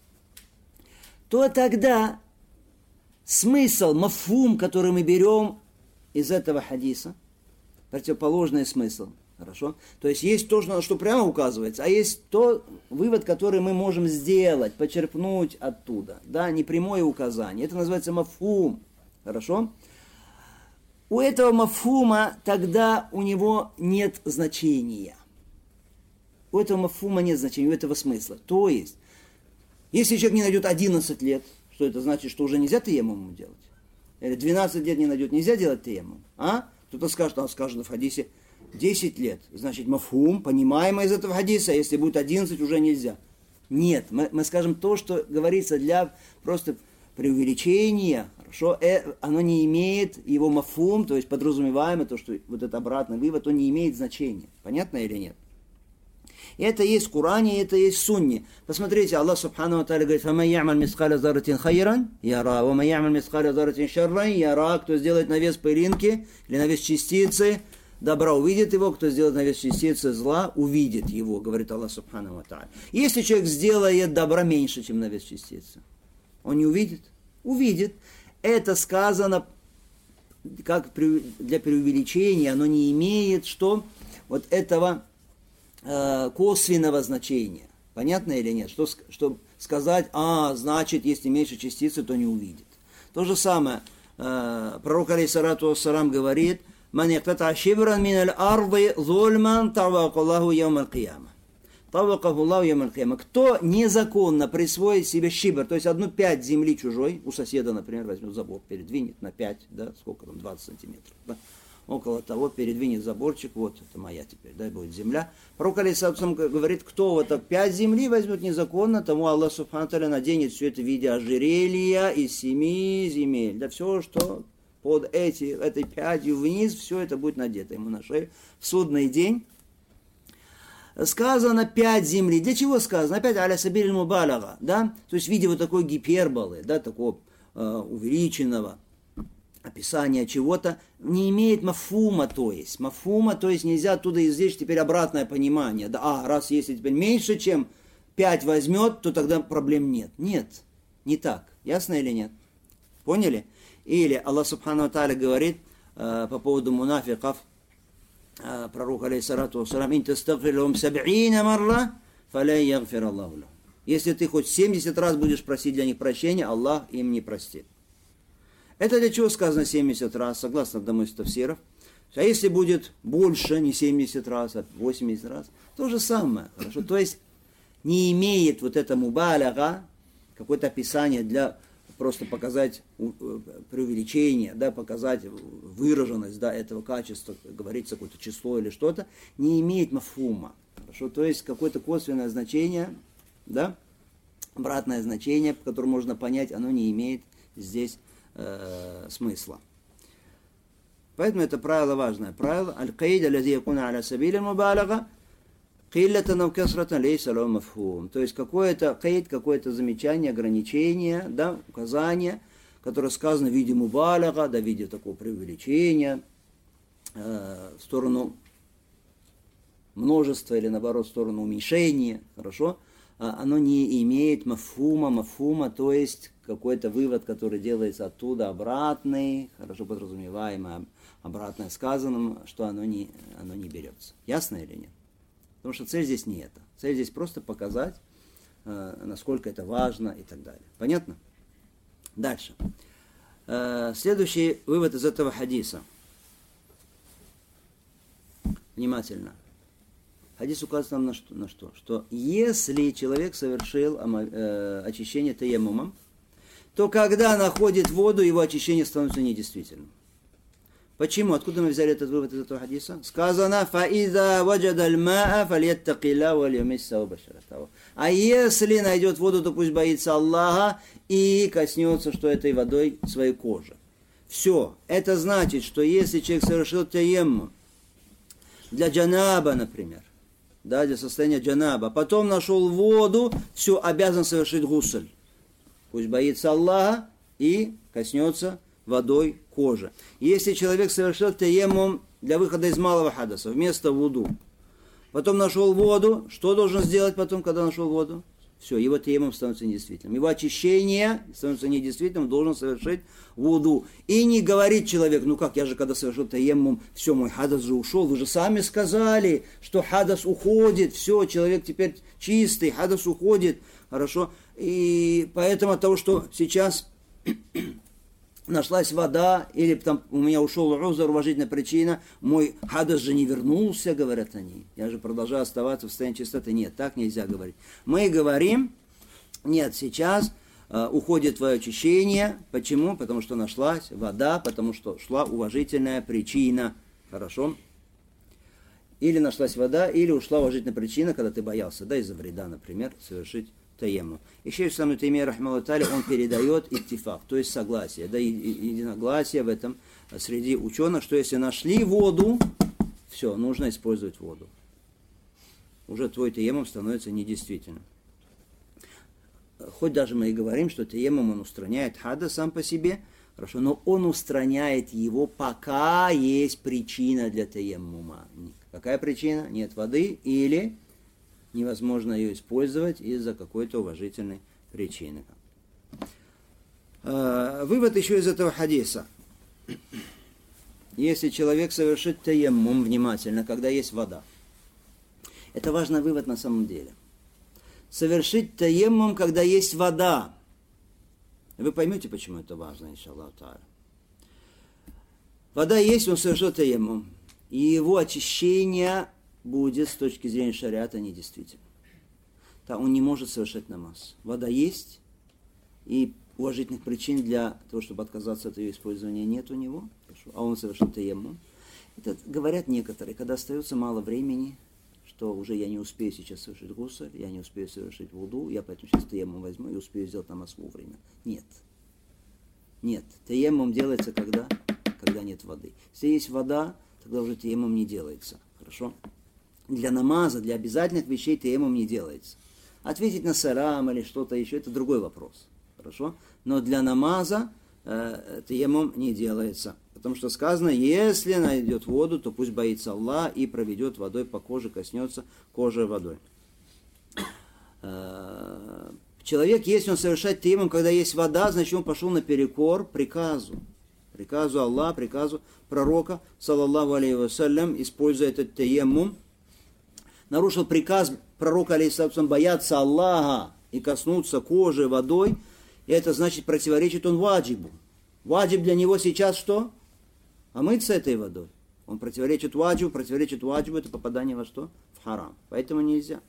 то тогда смысл, мафум, который мы берем из этого хадиса, противоположный смысл. Хорошо? То есть есть то, на что прямо указывается, а есть то, вывод, который мы можем сделать, почерпнуть оттуда. Да, не прямое указание. Это называется мафум. Хорошо? У этого мафума тогда у него нет значения. У этого мафума нет значения, у этого смысла. То есть, если человек не найдет одиннадцать лет, что это значит, что уже нельзя таеммум делать? Или двенадцать лет не найдет, нельзя делать таеммум? А? Кто-то скажет, а скажет в хадисе, десять лет. Значит, мафум, понимаемо из этого хадиса, если будет одиннадцать, уже нельзя. Нет, мы, мы скажем то, что говорится для просто преувеличения, хорошо, э, оно не имеет его мафум, то есть подразумеваемо, то, что вот этот обратный вывод, он не имеет значения. Понятно или нет? И это есть в Коране, и это есть в Сунне. Посмотрите, Аллах Субхану ва Тааля говорит, «Фаман я'маль мисқаля зарратин хайран яра, ва ман я'маль мисқаля зарратин шарран яра». Кто сделает на вес пылинки или на вес частицы добра, увидит его, кто сделает на вес частицы зла, увидит его, говорит Аллах Субхану ва Тааля. Если человек сделает добра меньше, чем на вес частицы, он не увидит? Увидит. Это сказано как для преувеличения, оно не имеет что вот этого косвенного значения. Понятно или нет? Что, что сказать, а, значит, если меньше частицы, то не увидит. То же самое, э, пророк алейхиссалату вассалам говорит, «Ман яктата шибран мин аль-арды зульман тавака Аллаху яум аль-кияма». Тавакаху Аллаху яум аль-кияма. Кто незаконно присвоит себе шибр, то есть одну пять земли чужой, у соседа, например, возьмет забор, передвинет на пять, да, сколько там, двадцать сантиметров, да? Около того передвинет заборчик, вот, это моя теперь, да, будет земля. Пророк алейхиссалам говорит, кто вот так пять земли возьмет незаконно, тому Аллах Субхану ва Тааля наденет все это в виде ожерелья из семи земель. Да все, что под эти, этой пятью вниз, все это будет надето ему на шею в судный день. Сказано пять земли. Для чего сказано? Опять аля сабиль мубалага, да, то есть в виде вот такой гиперболы, да, такого э, увеличенного описание чего-то, не имеет мафума, то есть. Мафума, то есть нельзя оттуда извлечь теперь обратное понимание. Да, а, раз если теперь меньше, чем пять возьмет, то тогда проблем нет. Нет, не так. Ясно или нет? Поняли? Или Аллах Субхану ва Тааля говорит э, по поводу мунафиков, э, пророк алейхиссалату вассалам, «Ин тастагфир лахум саб'ина марра, фаля ягфир Аллаху лахум». Если ты хоть семьдесят раз будешь просить для них прощения, Аллах им не простит. Это для чего сказано семьдесят раз, согласно одному из тафсиров. А если будет больше, не семьдесят раз, а восемьдесят раз, то же самое. Хорошо? То есть не имеет вот это мубаляга, какое-то описание для просто показать преувеличение, да, показать выраженность, да, этого качества, говорится какое-то число или что-то, не имеет мафума. Хорошо? То есть какое-то косвенное значение, да, обратное значение, которое можно понять, оно не имеет здесь смысла. Поэтому это правило важное. Правило аль-каид аллади якуна аля сабили мубалага киллатан ав касратан лейса лаху мафхум. То есть какое-то каид, какое-то замечание, ограничение, да, указание, которое сказано в виде мубалага, да, в виде такого преувеличения э, в сторону множества или наоборот в сторону уменьшения, хорошо, оно не имеет мафума, мафума, то есть какой-то вывод, который делается оттуда обратный, хорошо подразумеваемый, обратное сказанным, что оно не, оно не берется. Ясно или нет? Потому что цель здесь не это. Цель здесь просто показать, э, насколько это важно и так далее. Понятно? Дальше. Э, следующий вывод из этого хадиса. Внимательно. Хадис указывает нам на что? На что? Что если человек совершил э, очищение таяммумом, то когда находит воду, его очищение становится недействительным. Почему? Откуда мы взяли этот вывод из этого хадиса? Сказано, فَإِذَا وَجَدَ الْمَاءَ فَلْيَتَّقِ اللَّهَ وَلْيُمِسَّهُ بَشَرَتَهُ. А если найдет воду, то пусть боится Аллаха и коснется, что этой водой своей кожи. Все. Это значит, что если человек совершил таяммум для джанаба, например, да, для состояния джанаба, потом нашел воду, все, обязан совершить гусль. Пусть боится Аллаха и коснется водой кожи. Если человек совершил таяммум для выхода из малого хадаса, вместо вуду, потом нашел воду, что должен сделать потом, когда нашел воду? Все, его таяммум становится недействительным. Его очищение становится недействительным, должен совершить вуду. И не говорит человек, ну как, я же когда совершил таяммум, все, мой хадас же ушел, вы же сами сказали, что хадас уходит, все, человек теперь чистый, хадас уходит, хорошо. И поэтому от того, что сейчас нашлась вода, или там у меня ушел узр, уважительная причина, мой хадас же не вернулся, говорят они. Я же продолжаю оставаться в состоянии чистоты. Нет, так нельзя говорить. Мы говорим, нет, сейчас э, уходит твое очищение. Почему? Потому что нашлась вода, потому что шла уважительная причина. Хорошо? Или нашлась вода, или ушла уважительная причина, когда ты боялся, да, из-за вреда, например, совершить таяммум. И шейх Ислам ибн Таймия, рахмахуллаху тааля, он передает иттифак, то есть согласие, да, единогласие в этом среди ученых, что если нашли воду, все, нужно использовать воду. Уже твой таяммум становится недействительным. Хоть даже мы и говорим, что таяммум он устраняет хадас сам по себе, хорошо, но он устраняет его, пока есть причина для таяммума. Какая причина? Нет воды или невозможно ее использовать из-за какой-то уважительной причины. Вывод еще из этого хадиса. Если человек совершит таяммум внимательно, когда есть вода. Это важный вывод на самом деле. Совершить таяммум, когда есть вода. Вы поймете, почему это важно, иншаллах тааля. Вода есть, он совершил таяммум. И его очищение будет с точки зрения шариата недействительным. Да, он не может совершать намаз. Вода есть, и уважительных причин для того, чтобы отказаться от ее использования, нет у него, а он совершил таяммум. Это говорят некоторые, когда остается мало времени, что уже я не успею сейчас совершить гусль, я не успею совершить вуду, я поэтому сейчас таяммум возьму и успею сделать намаз вовремя. Нет. Нет. Таяммум делается когда? Когда нет воды. Если есть вода, тогда уже таяммум не делается. Хорошо? Для намаза, для обязательных вещей таяммум не делается. Ответить на салам или что-то еще, это другой вопрос. Хорошо? Но для намаза э, таяммум не делается. Потому что сказано, если найдет воду, то пусть боится Аллах и проведет водой по коже, коснется кожи водой. Э, человек, если он совершает таяммум, когда есть вода, значит он пошел наперекор приказу. Приказу Аллаха, приказу пророка, саллаллаху алейхи вассалям, используя этот таяммум. Нарушил приказ пророка, алейхиссалям, бояться Аллаха и коснуться кожи водой, и это значит противоречит он ваджибу. Ваджиб для него сейчас что? Омыться этой водой. Он противоречит ваджибу, противоречит ваджибу, это попадание во что? В харам. Поэтому нельзя.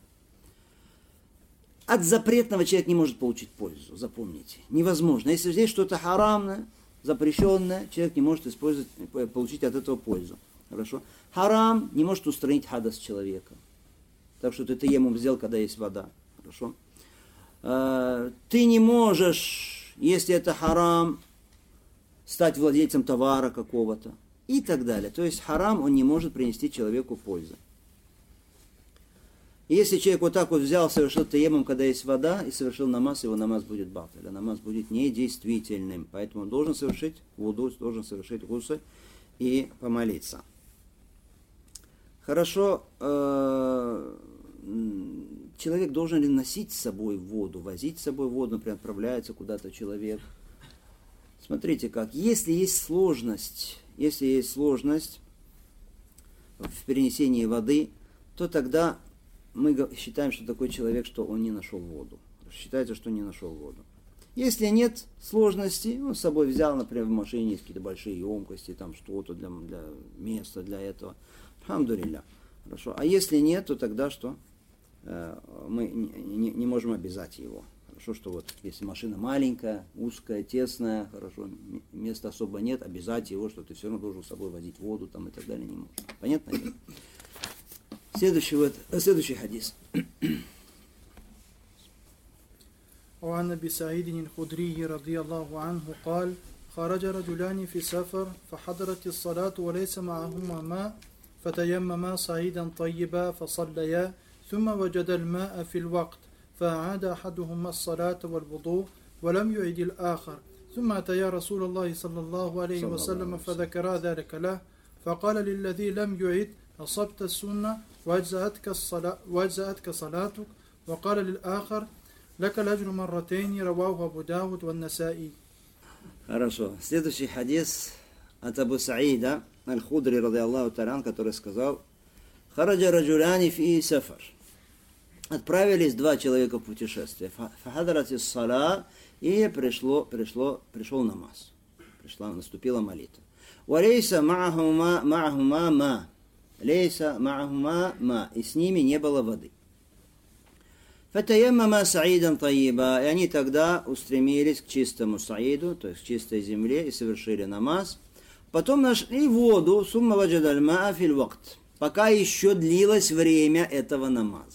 От запретного человек не может получить пользу, запомните. Невозможно. Если здесь что-то харамное, запрещенное, человек не может использовать, получить от этого пользу. Хорошо? Харам не может устранить хадас человека. Так что ты таяммум сделал, когда есть вода. Хорошо? Ты не можешь, если это харам, стать владельцем товара какого-то. И так далее. То есть харам, он не может принести человеку пользы. Если человек вот так вот взял, совершил таяммум, когда есть вода, и совершил намаз, его намаз будет батиль, а намаз будет недействительным. Поэтому он должен совершить вуду, должен совершить гусль и помолиться. Хорошо, человек должен ли носить с собой воду, возить с собой воду, например, отправляется куда-то человек. Смотрите как, если есть сложность, если есть сложность в перенесении воды, то тогда мы считаем, что такой человек, что он не нашел воду. Считается, что не нашел воду. Если нет сложности, он с собой взял, например, в машине какие-то большие емкости, там что-то для, для места для этого. Алхамдулилля. Хорошо. А если нет, то тогда что? Э, мы не, не, не можем обязать его. Хорошо, что вот если машина маленькая, узкая, тесная, хорошо, места особо нет, обязать его, что ты все равно должен с собой возить воду там и так далее, не можешь. Понятно? Следующий, вот, следующий хадис. وعن أبي سعيد الخدري رضي الله عنه قال خرج رجلان في سفر فحضرت الصلاة وليس معهما ماء فتيمما صعيدا طيبا فصليا ثم وجد الماء في الوقت فأعاد أحدهما الصلاة والوضوء ولم يعد الآخر ثم أتيا رسول الله صلى الله عليه وسلم فذكرا ذلك له فقال للذي لم يعد أصبت السنة وأجزأتك, الصلاة وأجزأتك صلاتك وقال للآخر لك الأجر مرتين رواه أبو داود والنسائي. Хорошо. Следующий хадис от Абу Саида Аль-Худри, ради Аллаху та'аля, который сказал: «Хараджа раджуляни фи сафар». Отправились два человека в путешествие. Фахадарати ссала, и пришло, пришло, пришел намаз. Пришла, наступила молитва. Валейса ма'ахума ма'ахума ма. Лейса ма'ахума ма. И с ними не было воды. Фатаяммама саидан таиба. И они тогда устремились к чистому саиду, то есть к чистой земле, и совершили намаз. Потом нашли воду, сумма ваджадаль маа фил вакт, пока еще длилось время этого намаза.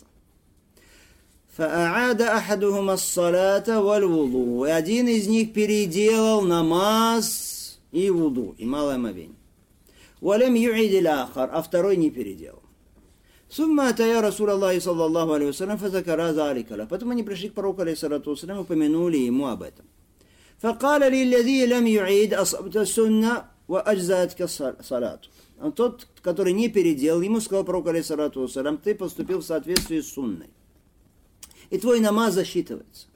Фа'аада ахадухума ас-салата валь вуду. И один из них переделал намаз и вуду, и малое омовение. Валям ю'идил ахар, а второй не переделал. Сумма атая Расул Аллахи саллаллаху алейхи вассалям фазакара заликала. Потом они пришли к пророку алейхиссалату вассалям и упомянули ему об этом. Факаля лиллади лям ю'ид асабта сунна ва аджзаатка салату. А тот, который не переделал, ему сказал пророк алейхиссалату вассалям: ты поступил в соответствии с сунной, и твой намаз засчитывается.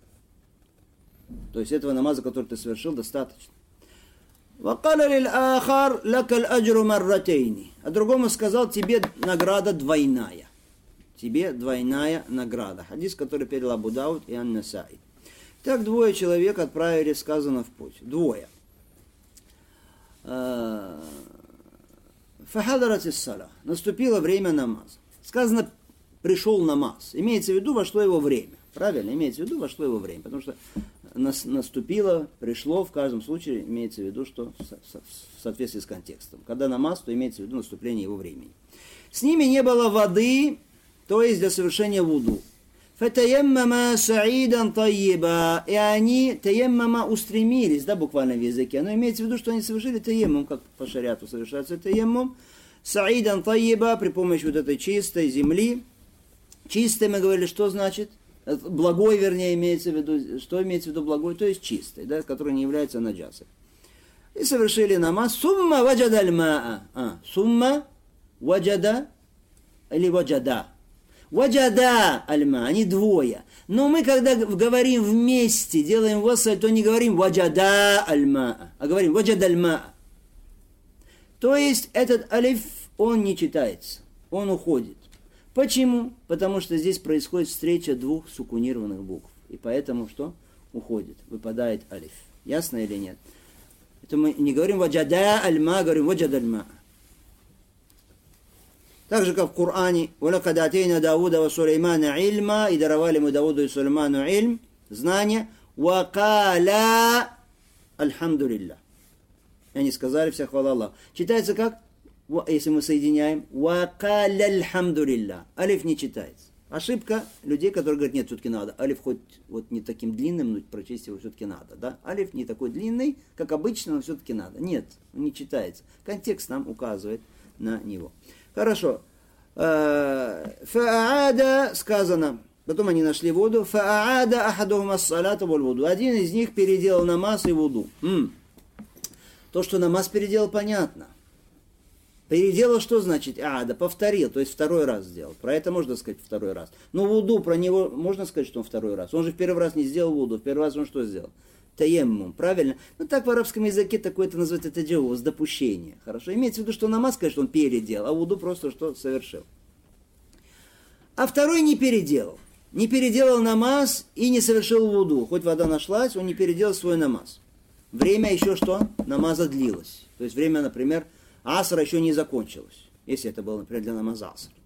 То есть этого намаза, который ты совершил, достаточно. وَقَالَ لِلْآخَرْ لَكَ الْأَجْرُ مَرَّتَيْنِ. А другому сказал: тебе награда двойная. Тебе двойная награда. Хадис, который передал Абу Дауд и Ан-Насаи. Так двое человек отправились, сказано, в путь. Двое. فَحَضَرَتِ الصَّلَاةِ. Наступило время намаза. Сказано, пришел намаз. Имеется в виду, вошло его время. Правильно? Имеется в виду, вошло его время. Потому что наступило, пришло, в каждом случае имеется в виду, что в соответствии с контекстом. Когда намаз, то имеется в виду наступление его времени. С ними не было воды, то есть для совершения вуду. Фатаяммама саидан тайиба. И они, таяммама, устремились, да, буквально в языке. Но имеется в виду, что они совершили таяммум, как по шариату совершается таяммум. Саидан тайиба, при помощи вот этой чистой земли. Чистой, мы говорили, что значит? Благой, вернее, имеется в виду, что имеется в виду благой, то есть чистый, да, который не является наджасой. И совершили намаз. Сумма ваджадаль маа. А, сумма ваджада или ваджада. Ваджада аль-ма, они двое. Но мы, когда говорим вместе, делаем вассаль, то не говорим ваджада аль-ма, а говорим ваджадаль маа. То есть этот алиф, он не читается, он уходит. Почему? Потому что здесь происходит встреча двух сукунированных букв. И поэтому что? Уходит, выпадает алиф. Ясно или нет? Это мы не говорим ваджада аль-ма, говорим ваджад аль-ма. Так же, как в Коране, «Валакад атейна Дауда ва Сулеймана ильма», и даровали мы Дауду и Сулейману ильм, знание, «Вакаля альхамдулилля». И они сказали: вся хвала Аллаху. Читается как? Если мы соединяем, «Вакаля альхамдулилля». Алиф не читается. Ошибка людей, которые говорят: нет, все-таки надо. Алиф хоть вот не таким длинным, но прочесть его все-таки надо. Да? Алиф не такой длинный, как обычно, но все-таки надо. Нет, не читается. Контекст нам указывает на него. Хорошо. Фа'ада сказано. Потом они нашли воду. Фа'ада ахадухума ас-салата валь вуду. Один из них переделал намаз и вуду. М. То, что намаз переделал, понятно. Переделал, что значит? Ада, повторил, то есть второй раз сделал. Про это можно сказать второй раз. Но вуду, про него можно сказать, что он второй раз. Он же в первый раз не сделал вуду. В первый раз он что сделал? Таеммум, правильно? Ну так в арабском языке такое это называют, это джауз, допущение. Хорошо? Имеется в виду, что намаз, конечно, он переделал, а вуду просто что совершил. А второй не переделал. Не переделал намаз и не совершил вуду. Хоть вода нашлась, он не переделал свой намаз. Время еще что? Намаза длилось. То есть время, например, асра еще не закончилось. Если это было, например, для намаза аср.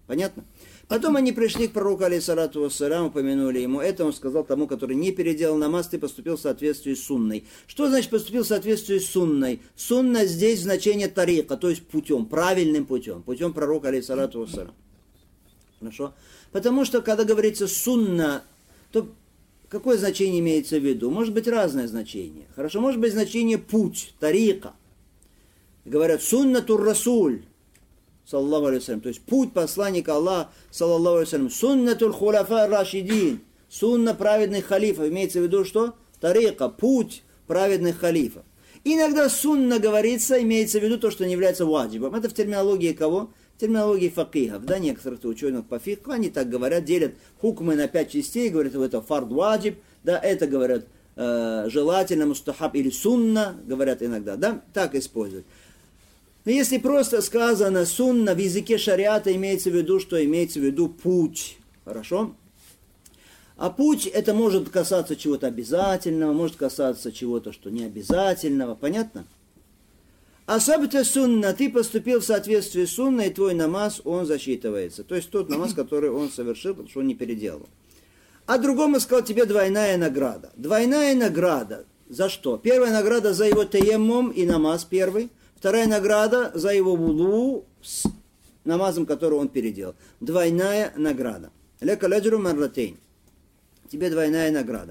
Понятно? Потом они пришли к пророку, алейхиссалату вассалям, упомянули ему это, он сказал тому, который не переделал намаз, ты поступил в соответствии с сунной. Что значит поступил в соответствии с сунной? Сунна здесь значение тарика, то есть путем, правильным путем, путем пророка, алейхиссалату вассалям. Хорошо? Потому что, когда говорится сунна, то какое значение имеется в виду? Может быть разное значение. Хорошо? Может быть значение путь, тарика. Говорят, суннатур расуль. Саллаллаху алейхи вассалям. То есть путь посланника Аллаха, саллаллаху алейхи вассалям. Суннатуль хуляфа рашидин. Сунна праведных халифов. Имеется в виду что? Тарика, путь праведных халифов. Иногда сунна говорится, имеется в виду то, что не является ваджибом. Это в терминологии кого? В терминологии факихов. Да, некоторых ученых по фикху, они так говорят, делят хукмы на пять частей, говорят, это фард ваджиб, да, это говорят э, желательно, мустахаб или сунна, говорят иногда, да, так используют. Но если просто сказано сунна в языке шариата, имеется в виду, что имеется в виду путь. Хорошо? А путь это может касаться чего-то обязательного, может касаться чего-то, что не обязательного. Понятно? Особенно сунна, ты поступил в соответствии с сунной, и твой намаз, он засчитывается. То есть тот намаз, который он совершил, потому что он не переделал. А другому сказал, тебе двойная награда. Двойная награда. За что? Первая награда за его таеммум и намаз первый. Вторая награда за его вуду с намазом, который он переделал. Двойная награда. Ляка ладжру марратейн. Тебе двойная награда.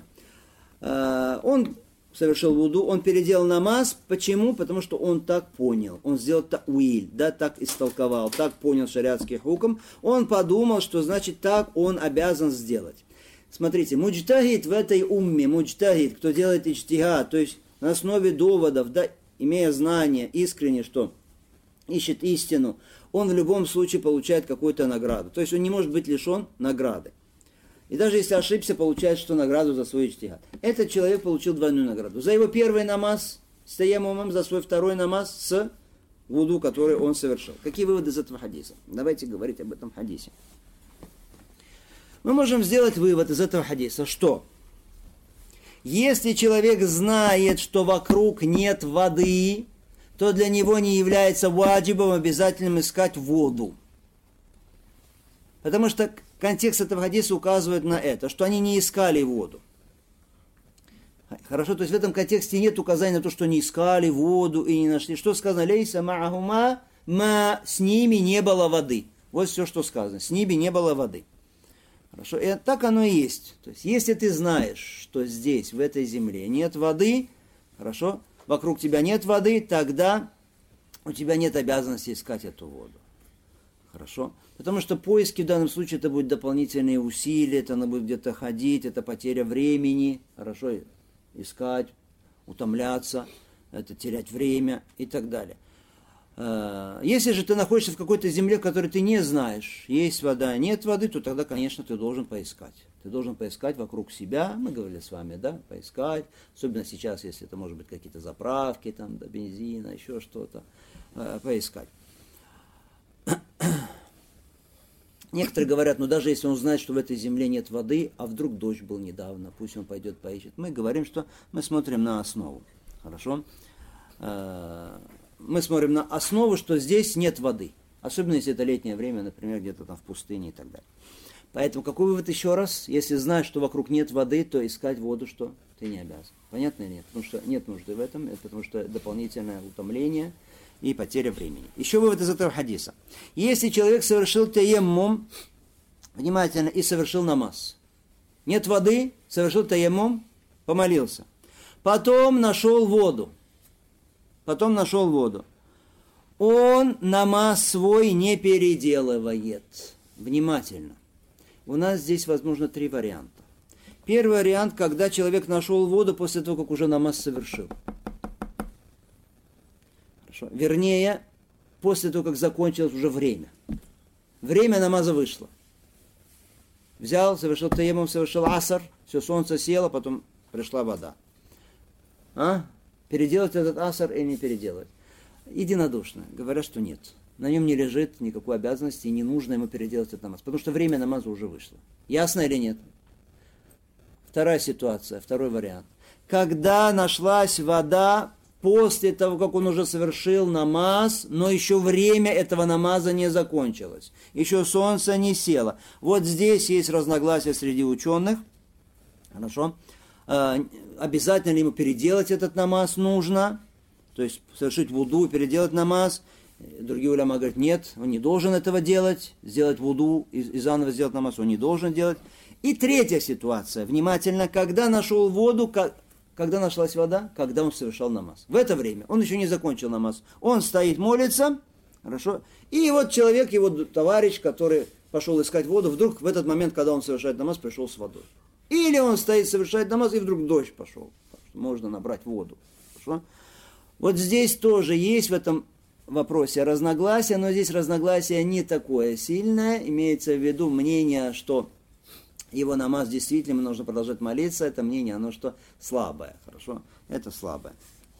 Он совершил вуду, он переделал намаз. Почему? Потому что он так понял. Он сделал тауиль, да, так истолковал, так понял шариатский хукм. Он подумал, что значит так он обязан сделать. Смотрите, муджтахид в этой умме, муджтахид, кто делает иджтихад, то есть на основе доводов, да, имея знание искренне, что ищет истину, он в любом случае получает какую-то награду. То есть он не может быть лишен награды. И даже если ошибся, получает что награду за свой иджтихад. Этот человек получил двойную награду. За его первый намаз с таяммумом, за свой второй намаз с вуду, который он совершил. Какие выводы из этого хадиса? Давайте говорить об этом хадисе. Мы можем сделать вывод из этого хадиса, что если человек знает, что вокруг нет воды, то для него не является ваджибом обязательным искать воду. Потому что контекст этого хадиса указывает на это, что они не искали воду. Хорошо, то есть в этом контексте нет указания на то, что не искали воду и не нашли. Что сказано? Лейса маахума, ма, с ними не было воды. Вот все, что сказано. С ними не было воды. Хорошо, и так оно и есть. То есть, если ты знаешь, что здесь, в этой земле, нет воды, хорошо, вокруг тебя нет воды, тогда у тебя нет обязанности искать эту воду. Хорошо? Потому что поиски в данном случае это будут дополнительные усилия, это надо будет где-то ходить, это потеря времени, хорошо, искать, утомляться, это терять время и так далее. Если же ты находишься в какой-то земле, в которой ты не знаешь, есть вода, нет воды, то тогда, конечно, ты должен поискать. Ты должен поискать вокруг себя, мы говорили с вами, да, поискать, особенно сейчас, если это может быть какие-то заправки, там, да, бензина, еще что-то, поискать. Некоторые говорят, ну даже если он знает, что в этой земле нет воды, а вдруг дождь был недавно, пусть он пойдет поищет. Мы говорим, что мы смотрим на основу, хорошо? Мы смотрим на основу, что здесь нет воды. Особенно, если это летнее время, например, где-то там в пустыне и так далее. Поэтому какой вывод еще раз? Если знаешь, что вокруг нет воды, то искать воду, что ты не обязан. Понятно или нет? Потому что нет нужды в этом, это потому что дополнительное утомление и потеря времени. Еще вывод из этого хадиса. Если человек совершил таяммум, внимательно, и совершил намаз. Нет воды, совершил таяммум, помолился. Потом нашел воду. Потом нашел воду. Он намаз свой не переделывает. Внимательно. У нас здесь, возможно, три варианта. Первый вариант, когда человек нашел воду после того, как уже намаз совершил. Хорошо. Вернее, после того, как закончилось уже время. Время намаза вышло. Взял, совершил таяммум, совершил аср, все, солнце село, потом пришла вода. А? Переделать этот аср или не переделать? Единодушно. Говорят, что нет. На нем не лежит никакой обязанности, и не нужно ему переделать этот намаз. Потому что время намаза уже вышло. Ясно или нет? Вторая ситуация, второй вариант. Когда нашлась вода после того, как он уже совершил намаз, но еще время этого намаза не закончилось. Еще солнце не село. Вот здесь есть разногласия среди ученых. Хорошо. Обязательно ли ему переделать этот намаз нужно? То есть совершить вуду, переделать намаз. Другие уляма говорят, нет, он не должен этого делать. Сделать вуду и, и заново сделать намаз он не должен делать. И третья ситуация. Внимательно, когда нашел воду, как, когда нашлась вода, когда он совершал намаз. В это время он еще не закончил намаз. Он стоит, молится. Хорошо. И вот человек, его товарищ, который пошел искать воду, вдруг в этот момент, когда он совершает намаз, пришел с водой. Или он стоит, совершает намаз, и вдруг дождь пошел. Можно набрать воду. Хорошо? Вот здесь тоже есть в этом вопросе разногласия, но здесь разногласие не такое сильное. Имеется в виду мнение, что его намаз действительно нужно продолжать молиться. Это мнение, оно что слабое. Хорошо? Это слабое.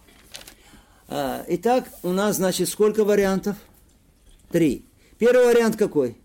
Итак, у нас, значит, сколько вариантов? Три. Первый вариант какой?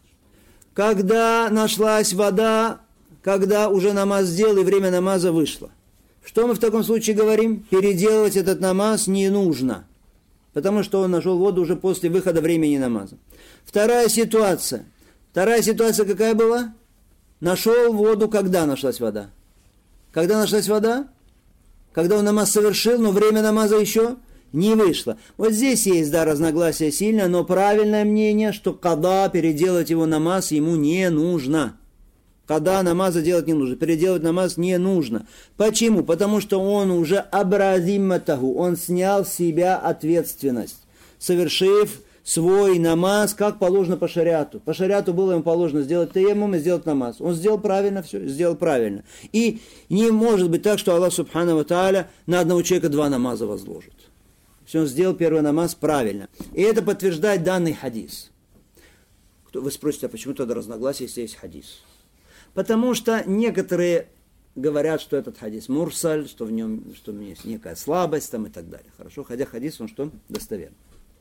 Когда нашлась вода, когда уже намаз сделал и время намаза вышло. Что мы в таком случае говорим? Переделывать этот намаз не нужно. Потому что он нашел воду уже после выхода времени намаза. Вторая ситуация. Вторая ситуация какая была? Нашел воду, когда нашлась вода? Когда нашлась вода? Когда он намаз совершил, но время намаза еще не вышло. Вот здесь есть, да, разногласие сильное, но правильное мнение, что когда переделать его намаз ему не нужно. Когда намаза делать не нужно, переделать намаз не нужно. Почему? Потому что он уже абразимматаху, он снял с себя ответственность, совершив свой намаз, как положено по шариату. По шариату было ему положено сделать таяммум и сделать намаз. Он сделал правильно все, сделал правильно. И не может быть так, что Аллах Субхану ва Тааля на одного человека два намаза возложит. Все, он сделал первый намаз правильно. И это подтверждает данный хадис. Вы спросите, а почему тогда разногласия, если есть хадис? Потому что некоторые говорят, что этот хадис мурсаль, что в нем что у меня есть некая слабость там, и так далее. Хорошо, хотя хадис, он что? Достоверный.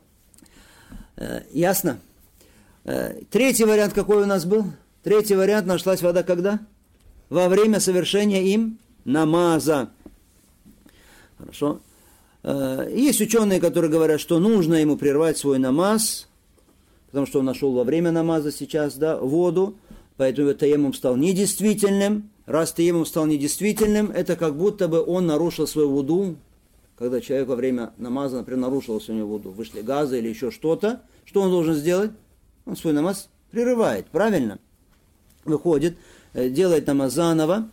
Э, ясно? Э, третий вариант какой у нас был? Третий вариант, нашлась вода когда? Во время совершения им намаза. Хорошо. Э, есть ученые, которые говорят, что нужно ему прервать свой намаз, потому что он нашел во время намаза сейчас, да, воду. Поэтому таяммум стал недействительным. Раз таяммум стал недействительным, это как будто бы он нарушил свою вуду. Когда человек во время намаза, например, нарушил свою вуду, вышли газы или еще что-то, что он должен сделать? Он свой намаз прерывает, правильно? Выходит, делает намаз заново.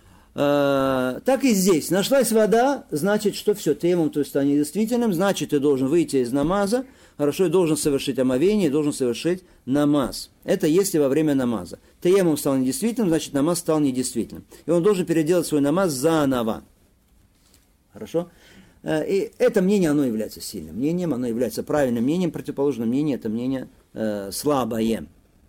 Так и здесь. Нашлась вода, значит, что все, таяммум то есть стал недействительным, значит, ты должен выйти из намаза, хорошо, и должен совершить омовение, и должен совершить намаз. Это если во время намаза. Таяммум стал недействительным, значит, намаз стал недействительным. И он должен переделать свой намаз заново. Хорошо? И это мнение, оно является сильным мнением, оно является правильным мнением, противоположное мнение, это мнение э, слабое.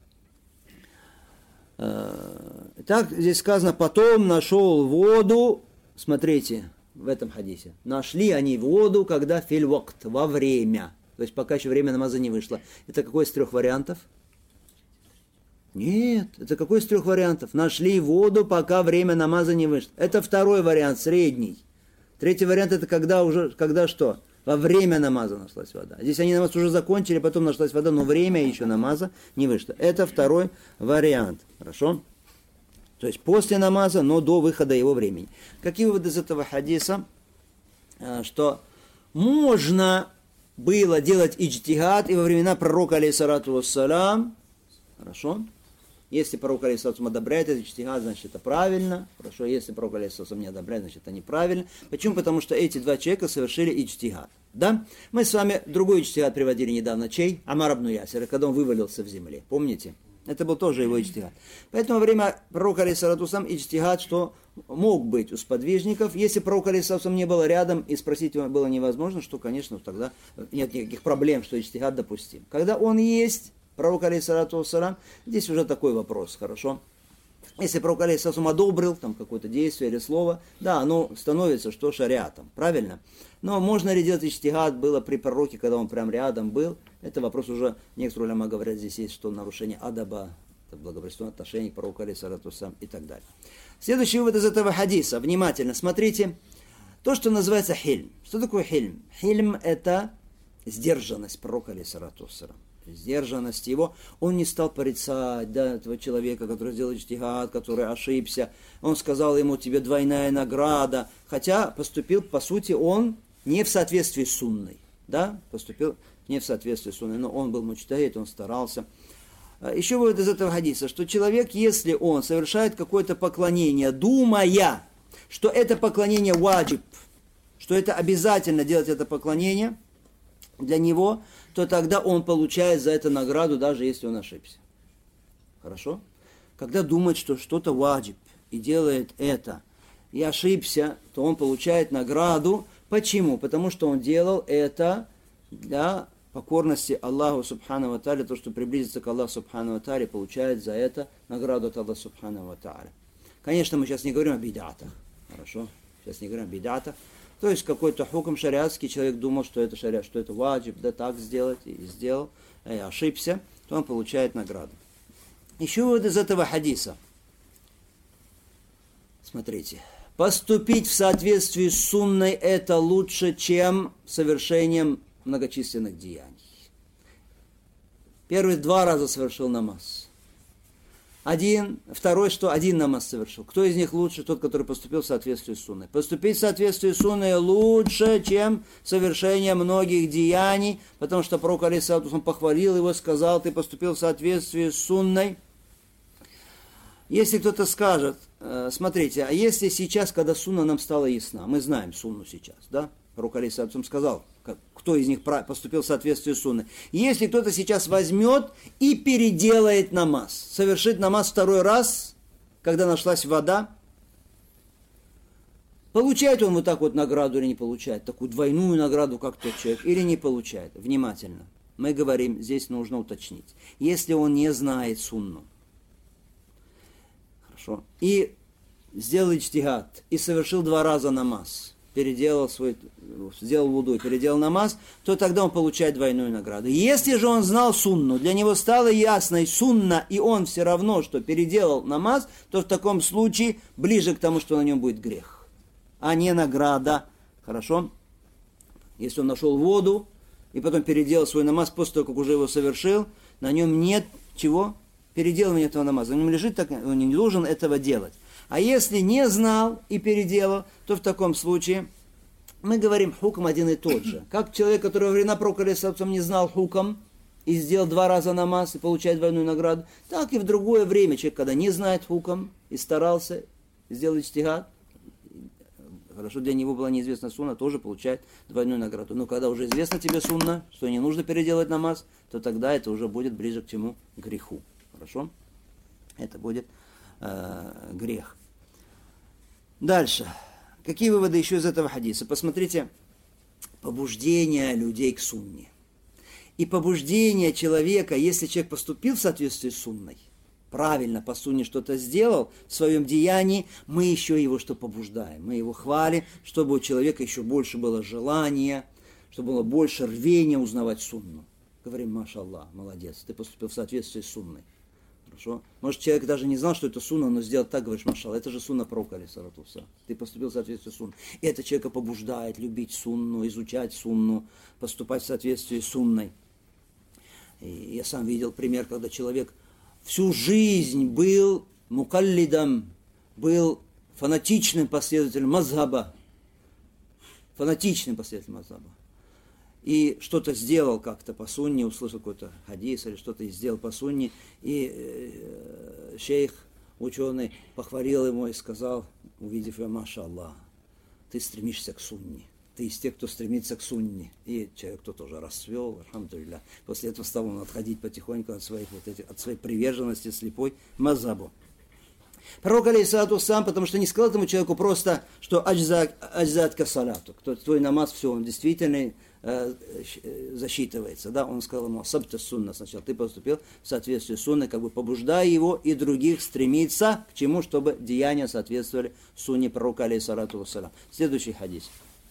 Так, здесь сказано, потом нашел воду, смотрите, в этом хадисе, нашли они воду, когда филь вакт, во время, то есть пока еще время намаза не вышло. Это какой из трех вариантов? Нет, это какой из трех вариантов? Нашли воду, пока время намаза не вышло. Это второй вариант, средний. Третий вариант, это когда уже, когда что? Во время намаза нашлась вода. Здесь они намаз уже закончили, потом нашлась вода, но время еще намаза не вышло. Это второй вариант. Хорошо? То есть после намаза, но до выхода его времени. Какие выводы из этого хадиса? Что можно было делать иджтихад и во времена пророка, алейхиссалату вассалям. Хорошо? Если пророк, алейхиссалату одобряет этот иджтихад, значит это правильно. Хорошо, если пророк, алейхиссалату не одобряет, значит это неправильно. Почему? Потому что эти два человека совершили иджтихад. Да? Мы с вами другой иджтихад приводили недавно. Чей? Амар ибн Ясир, когда он вывалился в земле. Помните? Это был тоже его иджтихад. Поэтому во время пророка, алейхиссалату вассалям, иджтихад, что мог быть у сподвижников. Если пророка, алейхиссалату вассалям, не было рядом и спросить его было невозможно, что, конечно, тогда нет никаких проблем, что иджтихад допустим. Когда он есть, пророк, алейхиссалату вассалям, здесь уже такой вопрос, хорошо? Если пророк, алейхиссалату вассалям, одобрил там какое-то действие или слово, да, оно становится что шариатом, правильно? Но можно ли делать иджтихад было при пророке, когда он прям рядом был? Это вопрос уже, некоторые уляма говорят, здесь есть что нарушение адаба, благопристойное отношение к пророку, алейхиссалату вассалям и так далее. Следующий вывод из этого хадиса, внимательно смотрите. То, что называется хильм. Что такое хильм? Хильм – это сдержанность пророка, алейхиссалату вассалям. Сдержанность его. Он не стал порицать, да, этого человека, который сделал иджтихад, который ошибся. Он сказал ему: тебе двойная награда. Хотя поступил, по сути, он не в соответствии с сунной. Да? Поступил не в соответствии с сунной. Но он был муджтахид, он старался. Еще вывод из этого хадиса, что человек, если он совершает какое-то поклонение, думая, что это поклонение ваджиб, что это обязательно делать это поклонение для него, то тогда он получает за это награду, даже если он ошибся. Хорошо? Когда думает, что что-то ваджиб, и делает это, и ошибся, то он получает награду. Почему? Потому что он делал это для покорности Аллаху Субхану ва Тааля, то, что приблизится к Аллаху Субхану ва Тааля, получает за это награду от Аллаха Субхану ва Тааля. Конечно, мы сейчас не говорим о бидатах. Хорошо? Сейчас не говорим о бидатах. То есть какой-то хукм шариатский, человек думал, что это шариат, что это ваджиб, да так сделать, и сделал, и ошибся, то он получает награду. Еще вот из этого хадиса. Смотрите. Поступить в соответствии с сунной это лучше, чем совершением многочисленных деяний. Первый два раза совершил намаз. Один, второй, что один намаз совершил. Кто из них лучше? Тот, который поступил в соответствии с сунной. Поступить в соответствии с сунной лучше, чем совершение многих деяний, потому что пророк, алейхиссалату вассалям, похвалил его, сказал: ты поступил в соответствии с сунной. Если кто-то скажет: смотрите, а если сейчас, когда сунна нам стала ясна, мы знаем сунну сейчас, да? Пророк, алейхиссалату вассалям, сказал, кто из них поступил в соответствии с сунной. Если кто-то сейчас возьмет и переделает намаз, совершит намаз второй раз, когда нашлась вода, получает он вот так вот награду или не получает, такую двойную награду, как тот человек, или не получает. Внимательно. Мы говорим, здесь нужно уточнить. Если он не знает сунну, хорошо, и сделал иджтихад, и совершил два раза намаз, переделал свой, сделал вуду и переделал намаз, то тогда он получает двойную награду. Если же он знал сунну, для него стало ясной сунна, и он все равно, что переделал намаз, то в таком случае ближе к тому, что на нем будет грех, а не награда. Хорошо? Если он нашел воду, и потом переделал свой намаз после того, как уже его совершил, на нем нет чего? Переделывания этого намаза. На нем лежит, так, он не должен этого делать. А если не знал и переделал, то в таком случае мы говорим хукм один и тот же. Как человек, который во времена пророка, алейхиссалату вассалям, не знал хукм и сделал два раза намаз и получает двойную награду, так и в другое время человек, когда не знает хукм и старался сделать иджтихад, хорошо, для него была неизвестна сунна, тоже получает двойную награду. Но когда уже известна тебе сунна, что не нужно переделать намаз, то тогда это уже будет ближе к чему? К греху. Хорошо? Это будет э, грех. Дальше. Какие выводы еще из этого хадиса? Посмотрите, побуждение людей к сунне. И побуждение человека, если человек поступил в соответствии с сунной, правильно по сунне что-то сделал в своем деянии, мы еще его что побуждаем? Мы его хвалим, чтобы у человека еще больше было желания, чтобы было больше рвения узнавать сунну. Говорим: машаллах, молодец, ты поступил в соответствии с сунной. Хорошо? Может, человек даже не знал, что это сунна, но сделал так, говоришь: машаллах, это же сунна пророка, алейхиссалату вассалям. Ты поступил в соответствии с сунной. И это человека побуждает любить сунну, изучать сунну, поступать в соответствии с сунной. И я сам видел пример, когда человек всю жизнь был мукаллидом, был фанатичным последователем мазхаба, фанатичным последователем мазхаба. И что-то сделал как-то по сунне, услышал какой-то хадис или что-то сделал по сунне, и э, шейх, ученый, похвалил ему и сказал, увидев его: машаллах, ты стремишься к сунне, ты из тех, кто стремится к сунне. И человек, кто тоже расцвел, альхамдулилля. После этого стал он отходить потихоньку от, своих, вот этих, от своей приверженности слепой мазхабу. Пророк, алейхиссалату вассалям, потому что не сказал этому человеку просто, что аджзат ка салату, твой намаз, все, он действительно э, засчитывается. Да? Он сказал ему: сабта сунна, сначала ты поступил в соответствии с сунной, как бы побуждая его и других стремиться к чему, чтобы деяния соответствовали сунне пророка, алейхиссалату вассалям. Следующий хадис.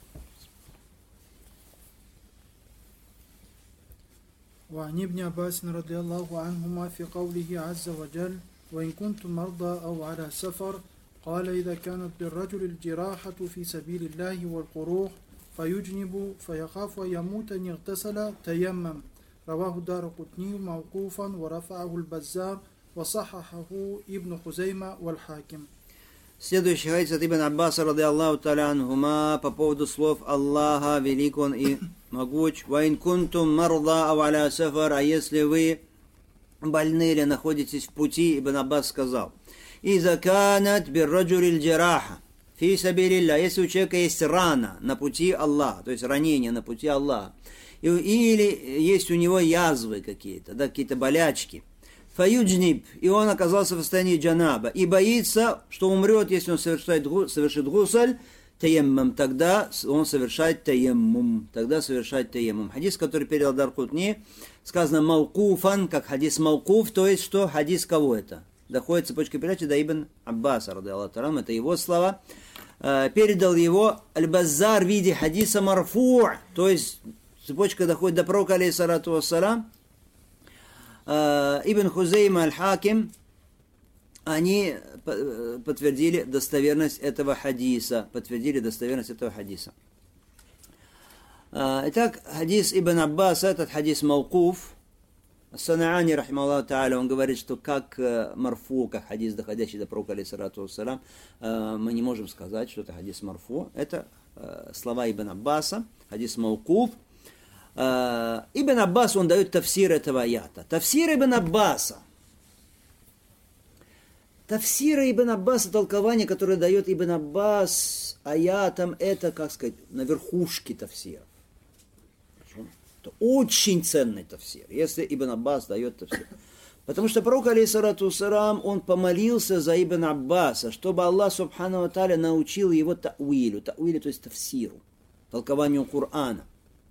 وعن ابن عباس رضي الله عنهما في قوله عز وجل وإن كنتم مرضى أو على سفر قال إذا كانت بالرجل الجراحة في سبيل الله والقروح فيجنب فيخاف أن يموت إن اغتسل تيمم. رواه الدارقطني موقوفا ورفعه البزار وصححه ابن خزيمة والحاكم. Следующий хадис от Ибн Аббаса, ради Аллаху та'аля анхума, по поводу слов Аллаха, велик Он и могуч. «Ваин кунтум марда ав аля сафар», а если вы больны или находитесь в пути, Ибн Аббас сказал, «Иза канат бирраджулил джараха, фи сабилилля», если у человека есть рана на пути Аллаха, то есть ранение на пути Аллаха, или есть у него язвы какие-то, да, какие-то болячки, фаюджниб, и он оказался в состоянии джанаба, и боится, что умрет, если он совершает, совершит гусаль, таеммум, тогда он совершает таеммум, тогда совершает таеммум. Хадис, который передал Дарқутни, сказано маукуфан, как хадис маукуф, то есть что хадис кого это? Доходит цепочка передачи до Ибн Аббаса, ради Аллаху та'аля, это его слова. Передал его аль-Баззар в виде хадиса марфу', то есть цепочка доходит до пророка, алейхиссалату вассалам. Ибн Хузейма аль-Хаким, они подтвердили достоверность этого хадиса. Подтвердили достоверность этого хадиса. Итак, хадис Ибн Аббаса, этот хадис маукуф. Санаани, рахималлаху та'аля, он говорит, что как марфу, как хадис, доходящий до пророка, алейхиссалату вассалам, мы не можем сказать, что это хадис марфу. Это слова Ибн Аббаса, хадис маукуф. Ибн Аббас, он дает тафсир этого аята. Тафсир Ибн Аббаса. Тафсир Ибн Аббаса, толкование, которое дает Ибн Аббас аятам, это, как сказать, на верхушке тафсира. Это очень ценный тафсир, если Ибн Аббас дает тафсир. Потому что пророк, алейхиссалату вассалам, он помолился за Ибн Аббаса, чтобы Аллах, субхану ва тааля, научил его та'вилю. Та'вилю, то есть тафсиру, толкованию Корана.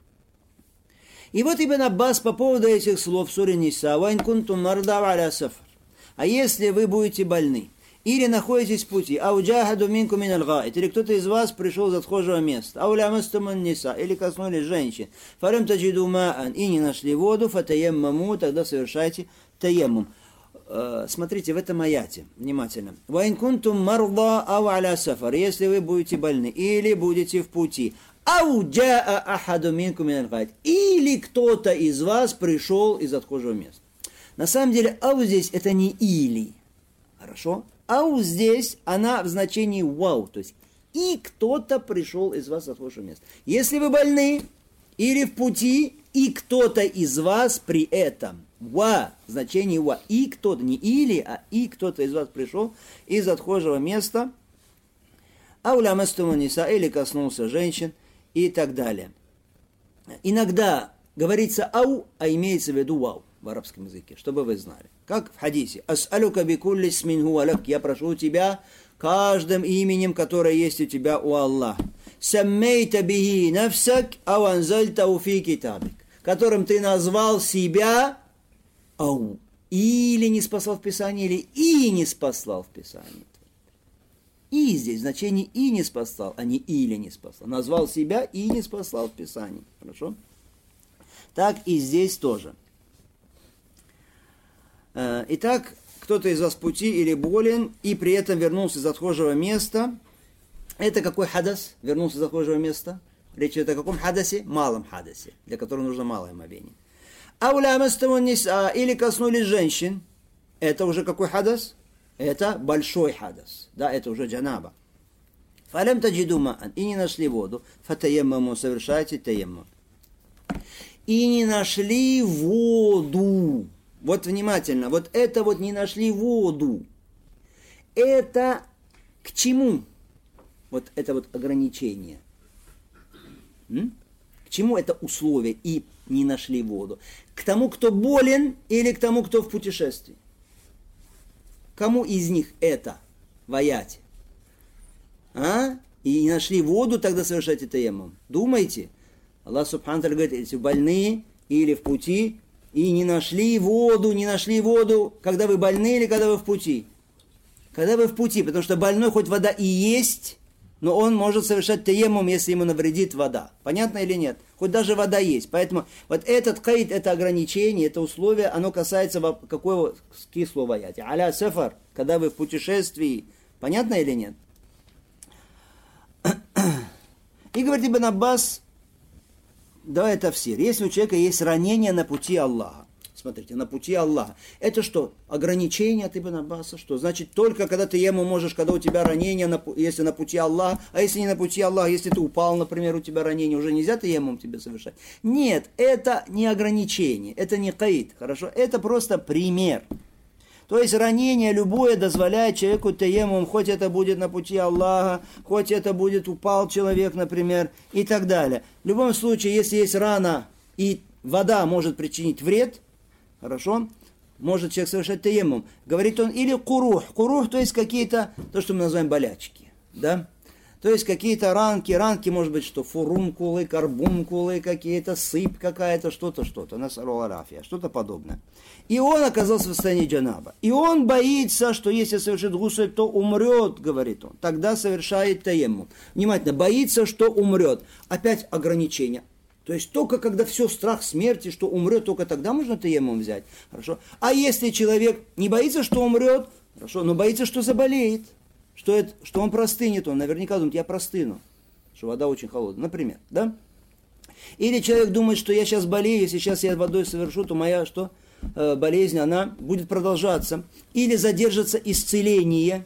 И вот Ибн Аббас по поводу этих слов в суре Ниса, «Вайн кунтум марда аля сафар», а если вы будете больны, или находитесь в пути, «Ауджахаду минку миналь гаид», или кто-то из вас пришел из отхожего места, «Ауля мастуман ниса», или коснулись женщин, «Фарам таджиду маан», и не нашли воду, «Фатаеммаму», тогда совершайте таеммум. Смотрите, в этом аяте, внимательно. «Вайн кунтум марда аля сафар», если вы будете больны, или будете в пути, «Ау джаа ахаду минкум миналь гаид», или кто-то из вас пришел из отхожего места. На самом деле, «ау» здесь это не «или». Хорошо? «Ау» здесь, она в значении «вау», то есть «и кто-то пришел из вас из отхожего места». Если вы больны или в пути, и кто-то из вас при этом, «ва», в значении «ва», и кто-то, не «или», а «и кто-то из вас пришел из отхожего места», «ау лямастуму ниса», или коснулся женщин, и так далее. Иногда говорится «ау», а имеется в виду «вау» в арабском языке, чтобы вы знали. Как в хадисе «Ас'алука бикулли смин хуа лак», я прошу тебя каждым именем, которое есть у тебя у Аллаха. «Саммейта бихи нафсак, ау анзальтау фи китабик», которым ты назвал себя «ау», или не спасал в Писании, или «и» не спасал в Писании. «И» здесь значение «и» не спасал, а не «или» не спасал. Назвал себя «и» не спасал в Писании. Хорошо? Так и здесь тоже. Итак, кто-то из вас в пути или болен, и при этом вернулся из отхожего места. Это какой хадас? Вернулся из отхожего места? Речь идет о каком хадасе? Малом хадасе, для которого нужно малое омовение. Или коснулись женщин. Это уже какой хадас? Это большой хадас. Да, это уже джанаба. Фалям таджиду маан. И не нашли воду. Фатаеммаму. Совершайте таеммам. И не нашли воду. Вот внимательно. Вот это вот не нашли воду. Это к чему? Вот это вот ограничение. М? К чему это условие? И не нашли воду. К тому, кто болен, или к тому, кто в путешествии? Кому из них это в аяте? А? И не нашли воду, тогда совершайте таеммум. Думайте. Аллах субхану ва тааля говорит, если больные или в пути, и не нашли воду, не нашли воду, когда вы больны или когда вы в пути? Когда вы в пути, потому что больной хоть вода и есть, но он может совершать таеммум, если ему навредит вода. Понятно или нет? Хоть даже вода есть. Поэтому вот этот кайд, это ограничение, это условие, оно касается какого, какие слова аяте? Аля сафар, когда вы в путешествии, Понятно или нет? И говорит Ибн Аббас, давай тафсир. Если у человека есть ранение на пути Аллаха, смотрите, на пути Аллаха, это что? Ограничение от Ибн Аббаса, что? Значит, только когда ты ему можешь, когда у тебя ранение, на, если на пути Аллаха, а если не на пути Аллаха, если ты упал, например, у тебя ранение, уже нельзя таеммум тебе совершать? Нет, это не ограничение, это не каид, хорошо? Это просто пример. То есть ранение любое дозволяет человеку таеммум, хоть это будет на пути Аллаха, хоть это будет упал человек, например, и так далее. В любом случае, если есть рана и вода может причинить вред, хорошо, может человек совершать таеммум. Говорит он, или курух. Курух, то есть какие-то, то, что мы называем болячки, да? То есть какие-то ранки, ранки, может быть, что фурункулы, карбункулы, какие-то, сыпь какая-то, что-то, что-то, насалларафия, что-то подобное. И он оказался в состоянии джанаба. И он боится, что если совершит гусль, то умрет, говорит он. Тогда совершает таеммум. Внимательно, боится, что умрет. Опять ограничение. То есть только когда все, страх смерти, что умрет, только тогда можно таеммум взять. Хорошо. А если человек не боится, что умрет, хорошо, но боится, что заболеет, что, это, что он простынет, он наверняка думает, я простыну, что вода очень холодная, например, да? Или человек думает, что я сейчас болею, если сейчас я водой совершу, то моя что? Э, болезнь, она будет продолжаться. Или задержится исцеление.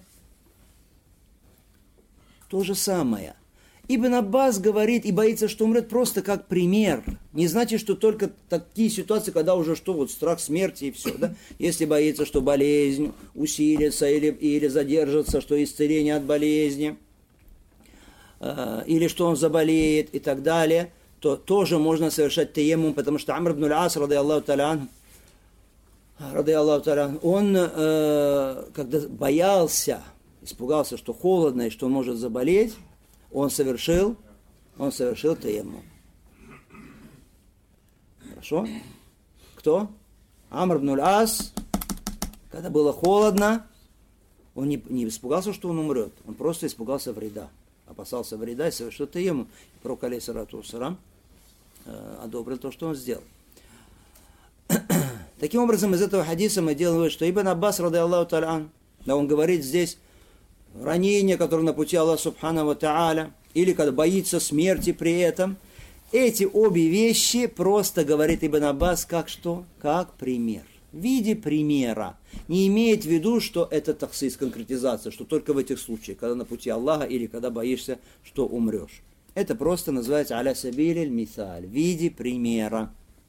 То же самое. Ибн Аббас говорит и боится, что умрет, просто как пример. Не значит, что только такие ситуации, когда уже что, вот страх смерти и все. Да? Если боится, что болезнь усилится или, или задержится, что исцеление от болезни, э, или что он заболеет и так далее, то тоже можно совершать таеммум, потому что Амр ибн аль-Ас, ради Аллаху та'аля, ради Аллаху та'аля, он, э, когда боялся, испугался, что холодно и что он может заболеть, он совершил, он совершил таеммум. Хорошо? Кто? Амр ибн аль-Ас, когда было холодно, он не, не испугался, что он умрет, он просто испугался вреда, опасался вреда и совершил таеммум. Пророк алейхиссалату вассалам одобрил то, что он сделал. Таким образом, из этого хадиса мы делаем вывод, что Ибн Аббас, ради Аллаху та'аля, да, он говорит здесь, ранение, которое на пути Аллаха субхану ва та'аля, или когда боится смерти при этом, эти обе вещи просто, говорит Ибн Аббас, как что? Как пример. В виде примера. Не имеет в виду, что это таксис, конкретизация, что только в этих случаях, когда на пути Аллаха или когда боишься, что умрешь. Это просто называется аля сабиль мисаль, в виде примера.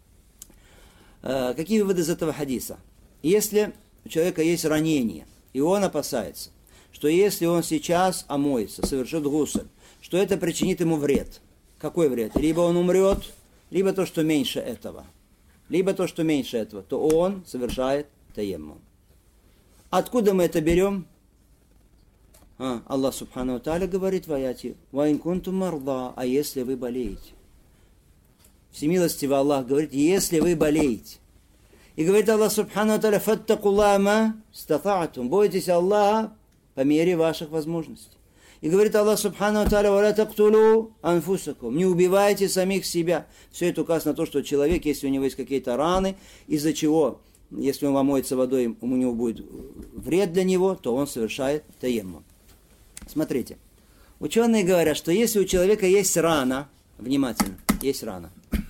Какие выводы из этого хадиса? Если у человека есть ранение, и он опасается, что если он сейчас омоется, совершит гусль, что это причинит ему вред. Какой вред? Либо он умрет, либо то, что меньше этого. Либо то, что меньше этого, то он совершает таеммум. Откуда мы это берем? А, Аллах субхану ва тааля говорит в аяте: «Ва ин кунтум марда», а если вы болеете. Всемилостивый Аллах говорит, если вы болеете. И говорит Аллах субхану ва тааля: «Фаттакуллаха ма стата'тум», бойтесь Аллаха по мере ваших возможностей. И говорит Аллах субхану ва тааля: «Ва ла тактулу анфусакум», не убивайте самих себя. Все это указано на то, что человек, если у него есть какие-то раны, из-за чего, если он омоется водой, у него будет вред для него, то он совершает таеммум. Смотрите, ученые говорят, что если у человека есть рана, внимательно, есть рана,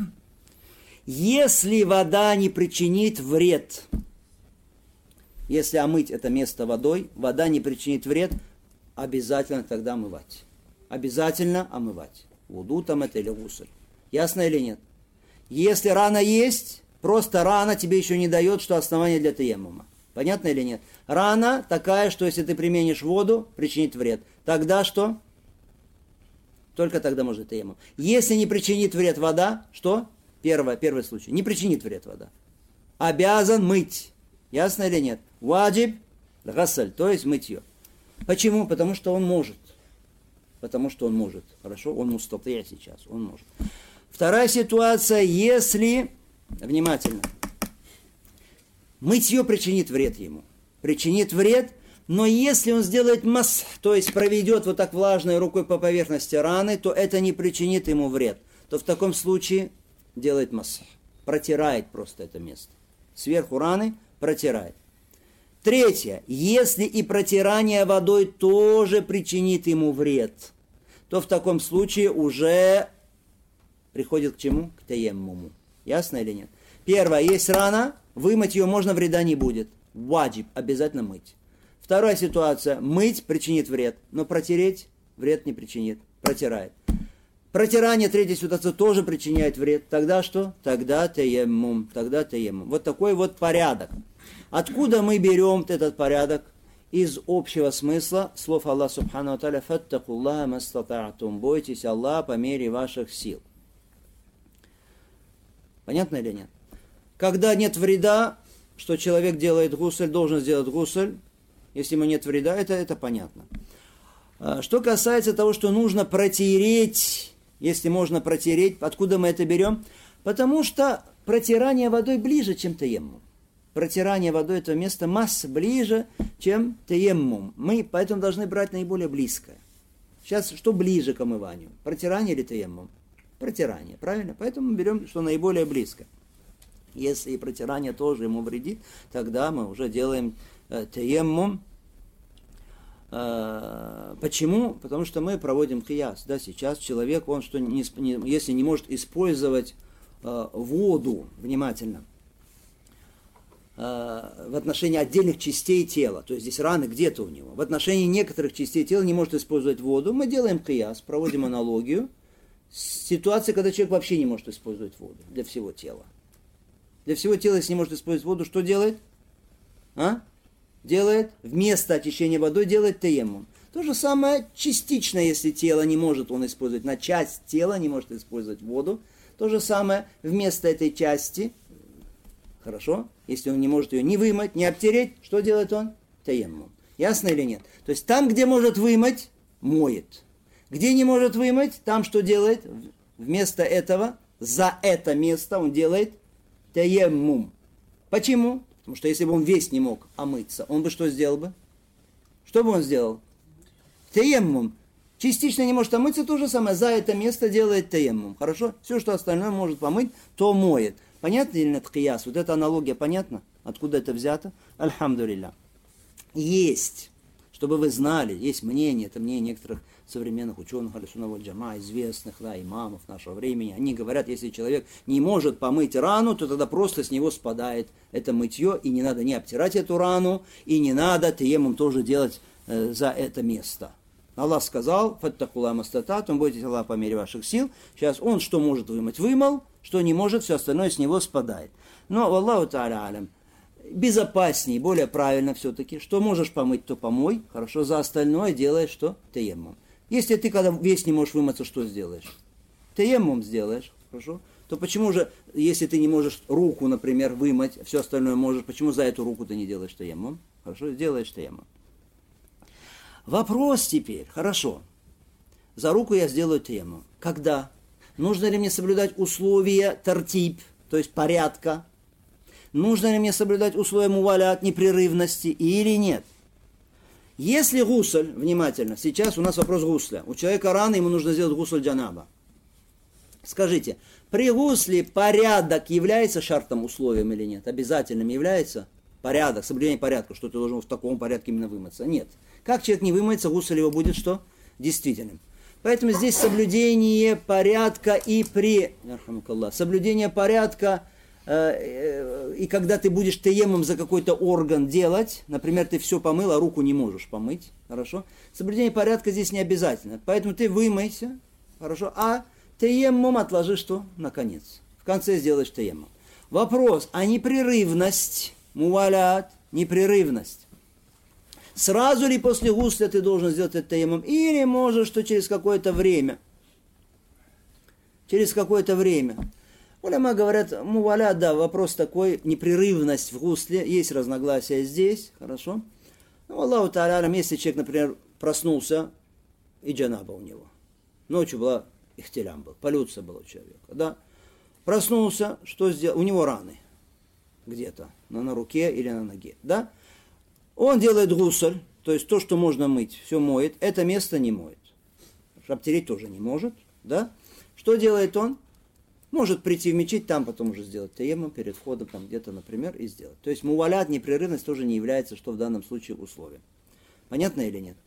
если вода не причинит вред, если омыть это место водой, вода не причинит вред, обязательно тогда омывать. Обязательно омывать. Вуду там это или гусль. Ясно или нет? Если рана есть, просто рана тебе еще не дает, что основание для таеммума. Понятно или нет? Рана такая, что если ты применишь воду, причинит вред. Тогда что? Только тогда может таеммум. Если не причинит вред вода, что? Первое, первый случай. Не причинит вред вода. Обязан мыть. Ясно или нет? Ваджиб гасаль, то есть мытье. Почему? Потому что он может. Потому что он может. Хорошо? Он мустатия сейчас. Он может. Вторая ситуация, если, внимательно, мытье причинит вред ему. Причинит вред, но если он сделает масх, то есть проведет вот так влажной рукой по поверхности раны, то это не причинит ему вред. То в таком случае делает масх. Протирает просто это место. Сверху раны протирает. Третье. Если и протирание водой тоже причинит ему вред, то в таком случае уже приходит к чему? К таяммуму. Ясно или нет? Первое. Есть рана, вымыть ее можно, вреда не будет. Ваджиб. Обязательно мыть. Вторая ситуация. Мыть причинит вред, но протереть вред не причинит. Протирает. Протирание, третья ситуация, тоже причиняет вред. Тогда что? Тогда таяммум. Тогда таяммум. Вот такой вот порядок. Откуда мы берем этот порядок? Из общего смысла слов Аллаха Субхану ва Тааля: «Фаттакуллаха мастата'тум». Бойтесь Аллаха по мере ваших сил. Понятно или нет? Когда нет вреда, что человек делает гусль, должен сделать гусль. Если ему нет вреда, это, это понятно. Что касается того, что нужно протереть, если можно протереть, откуда мы это берем? Потому что протирание водой ближе, чем таяммум. Протирание водой это место масса ближе, чем таяммум. Мы поэтому должны брать наиболее близкое. Сейчас что ближе к омыванию? Протирание или таяммум? Протирание, правильно? Поэтому мы берем, что наиболее близко. Если и протирание тоже ему вредит, тогда мы уже делаем э, таяммум. Э, почему? Потому что мы проводим кияс. Да, сейчас человек, он что не, не, если не может использовать э, воду внимательно, в отношении отдельных частей тела, то есть здесь раны где-то у него, в отношении некоторых частей тела не может использовать воду, мы делаем кияс, проводим аналогию с ситуацией, когда человек вообще не может использовать воду для всего тела. Для всего тела, если не может использовать воду, что делает? А? Делает вместо очищения водой, делает таяммум. То же самое частично, если тело не может он использовать, на часть тела не может использовать воду, то же самое вместо этой части. Хорошо? Если он не может ее ни вымыть, ни обтереть, что делает он? Таяммум. Ясно или нет? То есть там, где может вымыть, моет. Где не может вымыть, там что делает? Вместо этого, за это место он делает таяммум. Почему? Потому что если бы он весь не мог омыться, он бы что сделал бы? Что бы он сделал? Таяммум. Частично не может омыться, то же самое. За это место делает таяммум. Хорошо? Все, что остальное может помыть, то моет. Понятно или нет кияс? Вот эта аналогия понятна? Откуда это взято? Альхамдулилля. Есть, чтобы вы знали, есть мнение, это мнение некоторых современных ученых, аль-сунна валь джамаа, известных, да, имамов нашего времени. Они говорят, если человек не может помыть рану, то тогда просто с него спадает это мытье, и не надо не обтирать эту рану, и не надо таяммум тоже делать э, за это место. Аллах сказал: «Фаттакуллаха мастата'тум», бойтесь Аллаха по мере ваших сил. Сейчас он что может вымыть, вымыл, что не может, все остальное с него спадает. Но, Аллаху та'аля алям, безопаснее, более правильно все-таки. Что можешь помыть, то помой. Хорошо, за остальное делаешь что? Таяммум. Если ты когда весь не можешь вымыться, что сделаешь? Таяммум сделаешь. Хорошо? То почему же, если ты не можешь руку, например, вымыть, все остальное можешь, почему за эту руку ты не делаешь таяммум? Хорошо, делаешь таяммум. Вопрос теперь, хорошо, за руку я сделаю таяммум. Когда? Нужно ли мне соблюдать условия тартиб, то есть порядка? Нужно ли мне соблюдать условия мувалят, непрерывности или нет? Если гусль, внимательно, сейчас у нас вопрос гусля. У человека раны, ему нужно сделать гусль джанаба. Скажите, при гусле порядок является шартом, условием или нет? Обязательным является порядок, соблюдение порядка, что ты должен в таком порядке именно вымыться? Нет. Как человек не вымоется, гусль его будет что? Действительным. Поэтому здесь соблюдение порядка и при... Соблюдение порядка, э, э, и когда ты будешь таяммум за какой-то орган делать, например, ты все помыл, а руку не можешь помыть, хорошо? Соблюдение порядка здесь не обязательно. Поэтому ты вымойся, хорошо? А таяммум отложи что? Наконец. В конце сделаешь таяммум. Вопрос, а непрерывность, мувалят, непрерывность. Сразу ли после гусля ты должен сделать этот таяммум? Или можешь, что через какое-то время? Через какое-то время. Уляма говорят, муваля, да, вопрос такой, непрерывность в гусле, есть разногласия здесь, хорошо? Ну, Аллаху та'аля, если человек, например, проснулся, и джанаба у него. Ночью была ихтилям был, полюция была у человека, да? Проснулся, что сделал? У него раны где-то, на, на руке или на ноге, да? Он делает гусль, то есть то, что можно мыть, все моет, это место не моет. Обтереть тоже не может, да? Что делает он? Может прийти в мечеть, там потом уже сделать таеммум перед входом, там где-то, например, и сделать. То есть мувалят, непрерывность тоже не является, что в данном случае условием. Понятно или нет?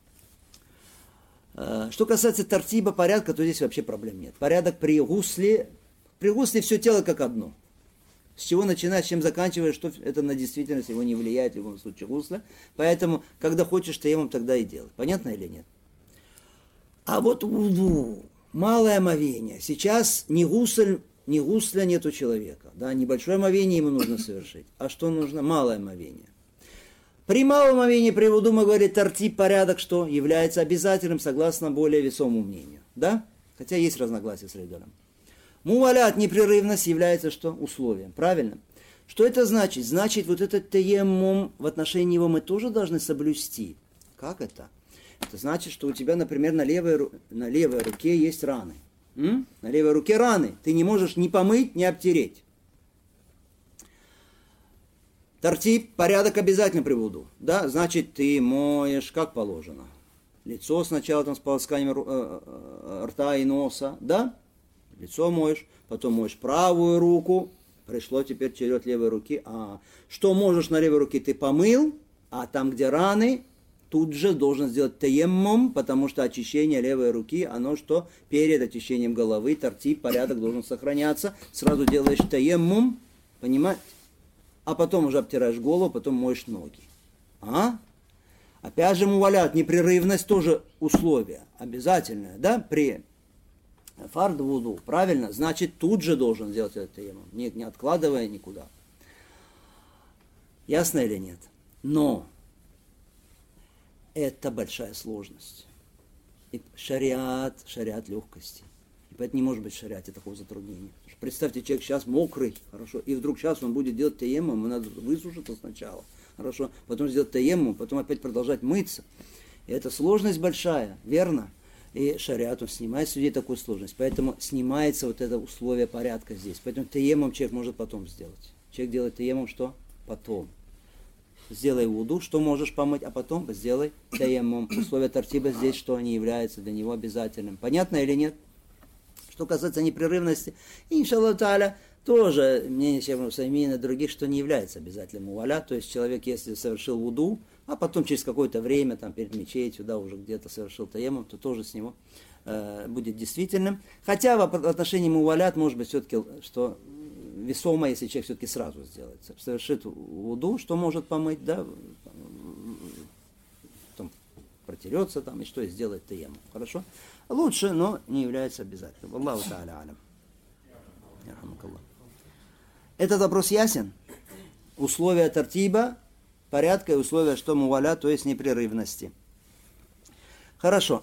Что касается тартиба, порядка, то здесь вообще проблем нет. Порядок при гусле, при гусле все тело как одно. С чего начинаешь, чем заканчиваешь, что это на действительность его не влияет в любом случае гусля. Поэтому, когда хочешь таеммум, тогда и делай. Понятно или нет? А вот вуду, малое омовение. Сейчас ни гусль, ни гусля нет у человека. Да, небольшое омовение ему нужно совершить. А что нужно? Малое омовение. При малом омовении, при вуду, мы говорим, тартиб, порядок, что является обязательным, согласно более весомому мнению. Да? Хотя есть разногласия с рейдером. Мувалят, непрерывность, является что? Условием. Правильно? Что это значит? Значит, вот этот таеммум, в отношении него мы тоже должны соблюсти. Как это? Это значит, что у тебя, например, на левой, на левой руке есть раны. М? На левой руке раны. Ты не можешь ни помыть, ни обтереть. Тартиб, порядок обязательно при вуду. Да? Значит, ты моешь как положено. Лицо сначала там с полосканием рта и носа. Да? Лицо моешь, потом моешь правую руку. Пришло теперь черед левой руки. А что можешь на левой руке? Ты помыл, а там, где раны, тут же должен сделать таеммум, потому что очищение левой руки, оно что? Перед очищением головы, тартиб, порядок должен сохраняться. Сразу делаешь таеммум, понимаете? А потом уже обтираешь голову, потом моешь ноги. А? Опять же, мувалят, непрерывность тоже условие обязательное, да, при фард вуду, правильно? Значит, тут же должен делать это таеммум, не, не откладывая никуда. Ясно или нет? Но это большая сложность. И шариат, шариат легкости. И поэтому не может быть в шариате такого затруднения. Представьте, человек сейчас мокрый, хорошо, и вдруг сейчас он будет делать таеммум, ему надо высушиться сначала, хорошо, потом сделать таеммум, потом опять продолжать мыться. И это сложность большая, верно? И шариат, он снимает с людей такую сложность. Поэтому снимается вот это условие порядка здесь. Поэтому таеммум человек может потом сделать. Человек делает таеммум что? Потом. Сделай вуду, что можешь помыть, а потом сделай таеммум. Условие тартиба здесь, что не является для него обязательным. Понятно или нет? Что касается непрерывности, иншаллах тааля, тоже мнение Шейха Усаймина и других, что не является обязательным муваля. То есть человек, если совершил вуду, а потом через какое-то время, там, перед мечетью, да, уже где-то совершил таеммум, то тоже с него э, будет действительным. Хотя в отношении мувалят, может быть, все-таки, что весомо, если человек все-таки сразу сделает. Совершит вуду, что может помыть, да, потом протерется там, и что, и сделает таеммум. Хорошо? Лучше, но не является обязательным. Аллаху та'аля алям. Этот вопрос ясен? Условия тартиба, порядка и условия, что муваля, то есть непрерывности. Хорошо.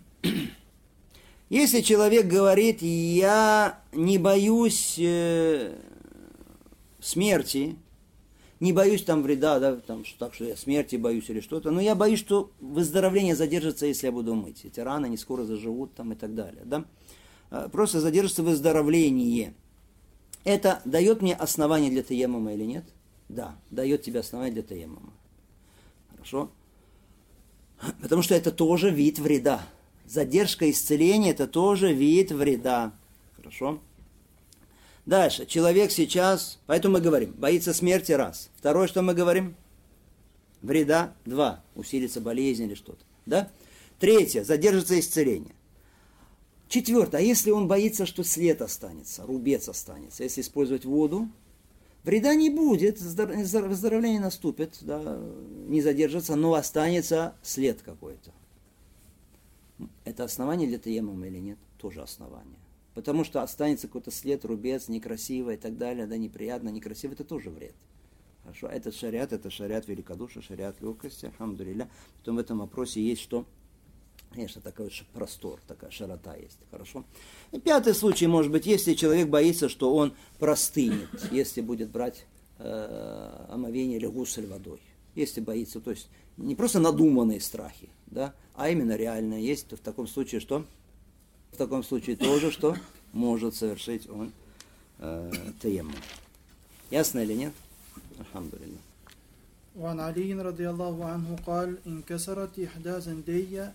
Если человек говорит, я не боюсь э, смерти, не боюсь там вреда, да, там, что, так что я смерти боюсь или что-то, но я боюсь, что выздоровление задержится, если я буду мыть. Эти раны не скоро заживут там, и так далее. Да? Просто задержится выздоровление. Это дает мне основание для таеммума или нет? Да, дает тебе основание для таеммума. Хорошо? Потому что это тоже вид вреда. Задержка исцеления – это тоже вид вреда. Хорошо? Дальше. Человек сейчас, поэтому мы говорим, боится смерти – раз. Второе, что мы говорим? Вреда – два. Усилится болезнь или что-то. Да? Третье. Задержится исцеление. Четвертое. А если он боится, что след останется, рубец останется, если использовать воду, вреда не будет, выздоровление наступит, да, не задержится, но останется след какой-то. Это основание для таеммума или нет? Тоже основание. Потому что останется какой-то след, рубец, некрасиво и так далее, да, неприятно, некрасиво, это тоже вред. Хорошо, этот шариат, это шариат великодушия, шариат легкости, альхамдулилля. Потом в этом вопросе есть что? Конечно, такой вот простор, такая широта есть. Хорошо. И пятый случай, может быть, если человек боится, что он простынет, если будет брать э, омовение или гусль водой. Если боится, то есть не просто надуманные страхи, да, а именно реальные есть, то в таком случае что? В таком случае тоже что? Может совершить он э, таеммум. Ясно или нет? Альхамдулилля. وعن علي رضي الله عنه قال انكسرت إحدى زندي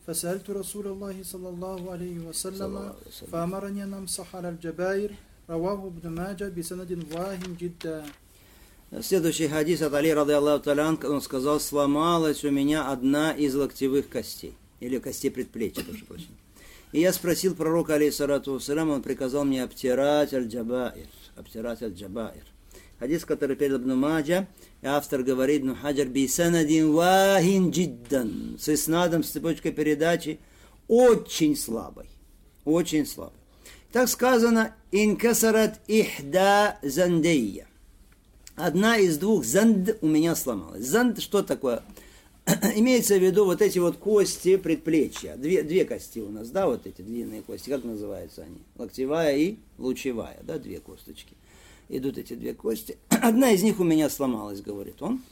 فسألت رسول الله صلى الله عليه وسلم فأمرني أن أمسح على الجبائر. رواه ابن ماجه بسند واهٍ جدا. Следующий хадис от Али, ради Аллаху та'аля, он сказал: сломалась у меня одна из локтевых костей, или костей предплечья, прошу прощения. И я спросил пророка, алейхиссалату вассалям, он приказал мне обтирать аль-джабаир, обтирать аль-джабаир. Хадис, который передал Ибн Маджа, и автор говорит: Ибн Хаджар би санадин вахин джиддан, с иснадом, с цепочкой передачи, очень слабой, очень слабой. Так сказано: инкасарат ихда зандейя. Одна из двух занд у меня сломалась. Занд что такое? Имеется в виду вот эти вот кости предплечья. Две, две кости у нас, да, вот эти длинные кости. Как называются они? Локтевая и лучевая, да, две косточки. Идут эти две кости. Одна из них у меня сломалась, говорит он.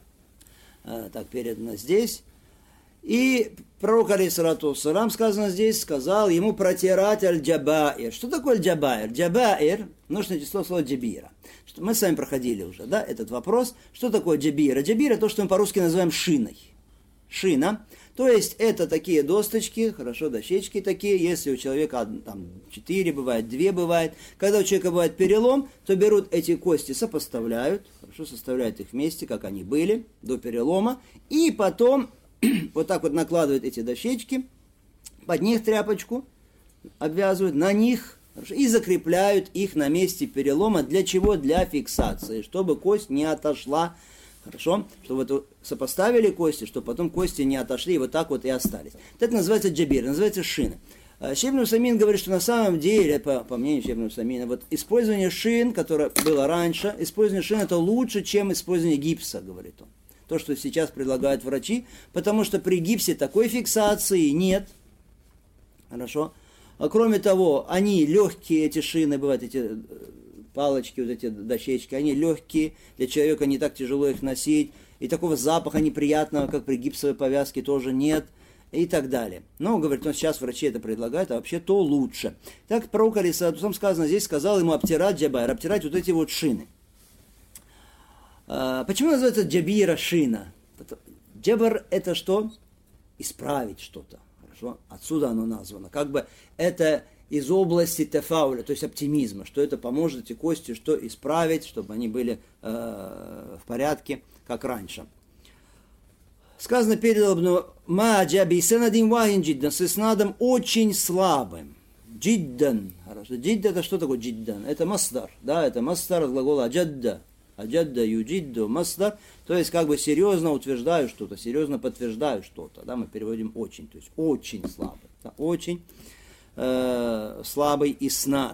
А, так передано здесь. И пророк, алейхиссалату вассалам, сказано здесь, сказал ему протирать аль-джабаир. Что такое аль-джабаир? Джабаир, множественное число слова джабира. Мы с вами проходили уже, да, этот вопрос. Что такое джабира? Джабира — то, что мы по-русски называем шиной. Шина. То есть это такие досточки, хорошо, дощечки такие. Если у человека там четыре бывает, две бывает. Когда у человека бывает перелом, то берут эти кости, сопоставляют, хорошо, составляют их вместе, как они были до перелома. И потом вот так вот накладывают эти дощечки, под них тряпочку обвязывают, на них, хорошо, и закрепляют их на месте перелома. Для чего? Для фиксации, чтобы кость не отошла. Хорошо? Чтобы вот сопоставили кости, чтобы потом кости не отошли и вот так вот и остались. Это называется джабир, называется шина. Шейх ибн Усаймин говорит, что на самом деле, по, по мнению Шейха ибн Усаймина, вот использование шин, которое было раньше, использование шин это лучше, чем использование гипса, говорит он. То, что сейчас предлагают врачи, потому что при гипсе такой фиксации нет. Хорошо? А кроме того, они легкие, эти шины, бывают эти палочки, вот эти дощечки, они легкие, для человека не так тяжело их носить, и такого запаха неприятного, как при гипсовой повязке, тоже нет, и так далее. Но, говорит, он сейчас врачи это предлагают, а вообще то лучше. Так, пророк, алейхиссалату вассалам, сказано здесь, сказал ему обтирать джабайр, обтирать вот эти вот шины. Почему называется джабира шина? Джабр это что? Исправить что-то. Хорошо? Отсюда оно названо. Как бы это из области тафауля, то есть оптимизма, что это поможет эти кости что исправить, чтобы они были э, в порядке, как раньше. Сказано передал Ибн Маджа би санадин вахин джиддан, с иснадом очень слабым. Джиддан. Хорошо. Джидда это что такое джиддан? Это масдар. Да, это масдар от глагола аджадда. Аджадда юджидду масдар, то есть как бы серьезно утверждаю что-то, серьезно подтверждаю что-то, да, мы переводим очень, то есть очень слабый, да, очень э, слабый иснад.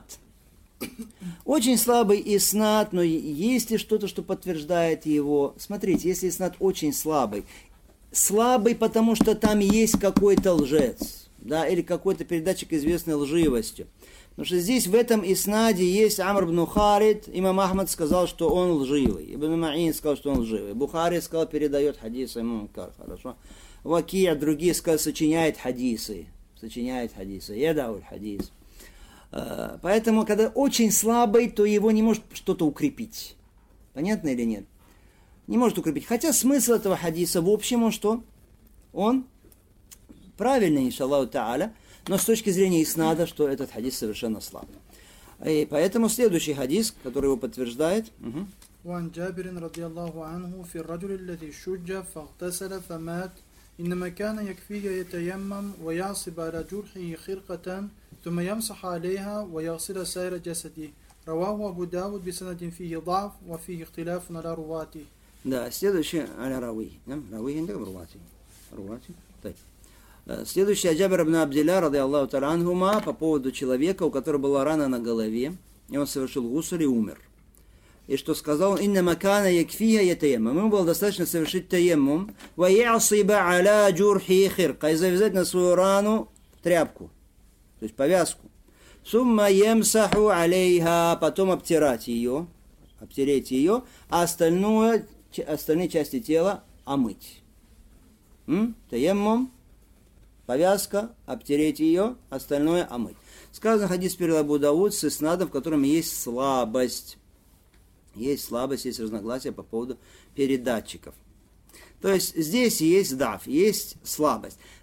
Очень слабый иснад, но есть ли что-то, что подтверждает его? Смотрите, если иснад очень слабый, слабый, потому что там есть какой-то лжец, да, или какой-то передатчик известной лживостью. Потому что здесь в этом иснаде есть Амр ибн Харид. Имам Ахмад сказал, что он лживый. Ибн Маин сказал, что он лживый. Бухари сказал, передает хадисы имам Кар. Хорошо. Ваки, другие сказали, сочиняет хадисы. Сочиняет хадисы. Ядауль хадис. Поэтому, когда очень слабый, то его не может что-то укрепить. Понятно или нет? Не может укрепить. Хотя смысл этого хадиса в общем, он что? Он правильный, иншаллаху та'аля. Но с точки зрения иснада, что этот хадис совершенно слаб. И поэтому следующий хадис, который его подтверждает. وعن جابر رضي الله عنه في الرجل الذي شج فاغتسل فمات إنما كان يكفيه يتيمم ويعصب على جرحه خرقة ثم يمسح عليها ويغسل سائر جسده. رواه أبو داود بسند فيه ضعف وفيه اختلاف على رواته. Да, следующий على راوي. راوي عندك رواته. رواته. طيب. Следующий Джабир ибн Абдилля, ради Аллаху та'аля анхума, по поводу человека, у которого была рана на голове, и он совершил гусуль и умер. И что сказал он: «Инна макана якфиха ятаяммам». Ему было достаточно совершить таяммум, ва ясиба аля джурхи хирка, и завязать на свою рану тряпку, то есть повязку. Сумма ямсаху алейха, потом обтирать ее, обтереть ее, а остальное, остальные части тела омыть. М? Таяммум. Повязка, обтереть ее, остальное омыть. Сказано хадис передал Абу Дауд с иснадом, в котором есть слабость. Есть слабость, есть разногласия по поводу передатчиков. То есть здесь есть даф, есть слабость.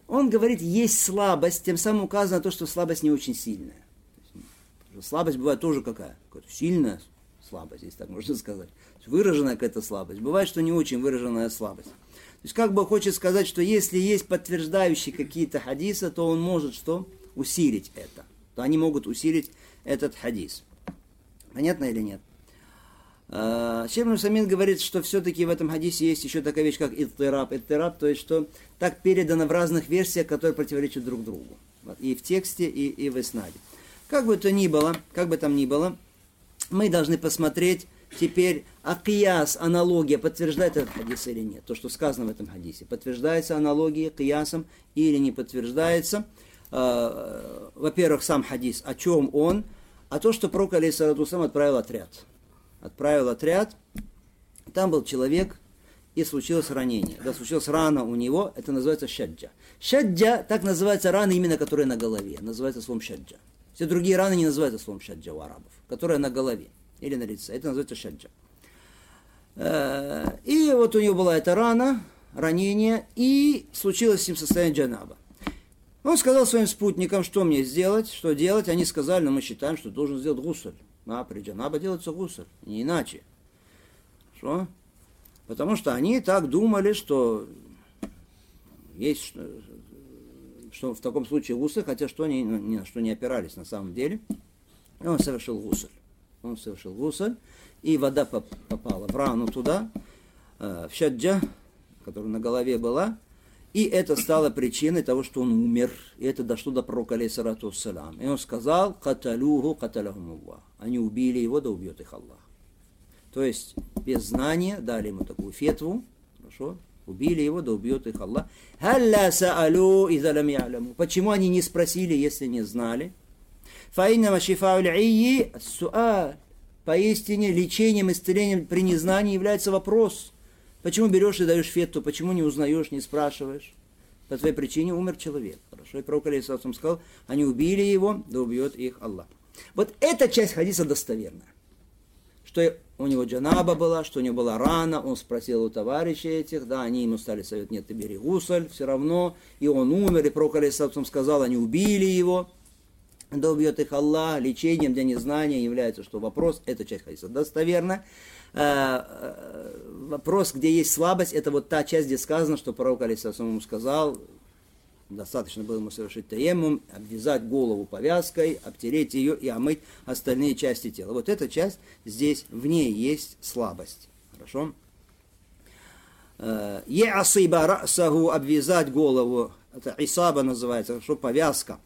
Он говорит, есть слабость, тем самым указано на то, что слабость не очень сильная. Слабость бывает тоже какая? Какая-то сильная слабость, если так можно сказать. Выраженная какая-то слабость. Бывает, что не очень выраженная слабость. То есть как бы хочет сказать, что если есть подтверждающие какие-то хадисы, то он может что? Усилить это. То они могут усилить этот хадис. Понятно или нет? Шейх Ибн Усаймин говорит, что все-таки в этом хадисе есть еще такая вещь, как иттираб. Иттираб, то есть, что так передано в разных версиях, которые противоречат друг другу. И в тексте, и, и в иснаде. Как бы то ни было, как бы там ни было, мы должны посмотреть теперь, а кияс, аналогия, подтверждает этот хадис или нет. То, что сказано в этом хадисе. Подтверждается аналогия киясом или не подтверждается. Во-первых, сам хадис, о чем он, а то, что пророк алейхиссалату вассалям отправил отряд. Отправил отряд, там был человек, и случилось ранение. Да, случилась рана у него, это называется шаджа. Шаджа, так называется рана, именно которая на голове, называется словом шаджа. Все другие раны не называются словом шаджа у арабов, которая на голове или на лице, это называется шаджа. И вот у него была эта рана, ранение, и случилось с ним состояние джанаба. Он сказал своим спутникам, что мне сделать, что делать. Они сказали, но мы считаем, что должен сделать гусль. А при джанаба делается гусль, не иначе. Что? Потому что они так думали, что есть, что, что в таком случае гусль, хотя что они ни на что не опирались на самом деле. И он совершил гусль. Он совершил гусль, и вода попала в рану туда, в шаджа, которая на голове была, и это стало причиной того, что он умер. И это дошло до пророка алейхиссалату вассалям. И он сказал, каталюху каталахумуллах. Они убили его, да убьет их Аллах. То есть, без знания дали ему такую фетву. Хорошо? Убили его, да убьет их Аллах. Халла саалу иза лам я'ламу. Почему они не спросили, если не знали? Фаиннама шифауль ийи ас-суаль. Поистине, лечением, исцелением при незнании является вопрос. Почему берешь и даешь фетту? Почему не узнаешь, не спрашиваешь? По твоей причине умер человек. Хорошо. И пророк алейхиссалату сказал, они убили его, да убьет их Аллах. Вот эта часть хадиса достоверная. Что у него джанаба была, что у него была рана, он спросил у товарищей этих, да, они ему стали совет, нет, ты бери гусль, все равно, и он умер, и пророк алейхиссалату сказал, они убили его, да убьет их Аллах, лечением для незнания является, что вопрос, эта часть хадиса достоверна. Вопрос, где есть слабость, это вот та часть, где сказано, что пророк алейхиссалату ему сказал, достаточно было ему совершить таеммум, обвязать голову повязкой, обтереть ее и омыть остальные части тела. Вот эта часть, здесь в ней есть слабость. Хорошо? Е'асиба расаху, обвязать голову, это исаба называется, хорошо, повязка.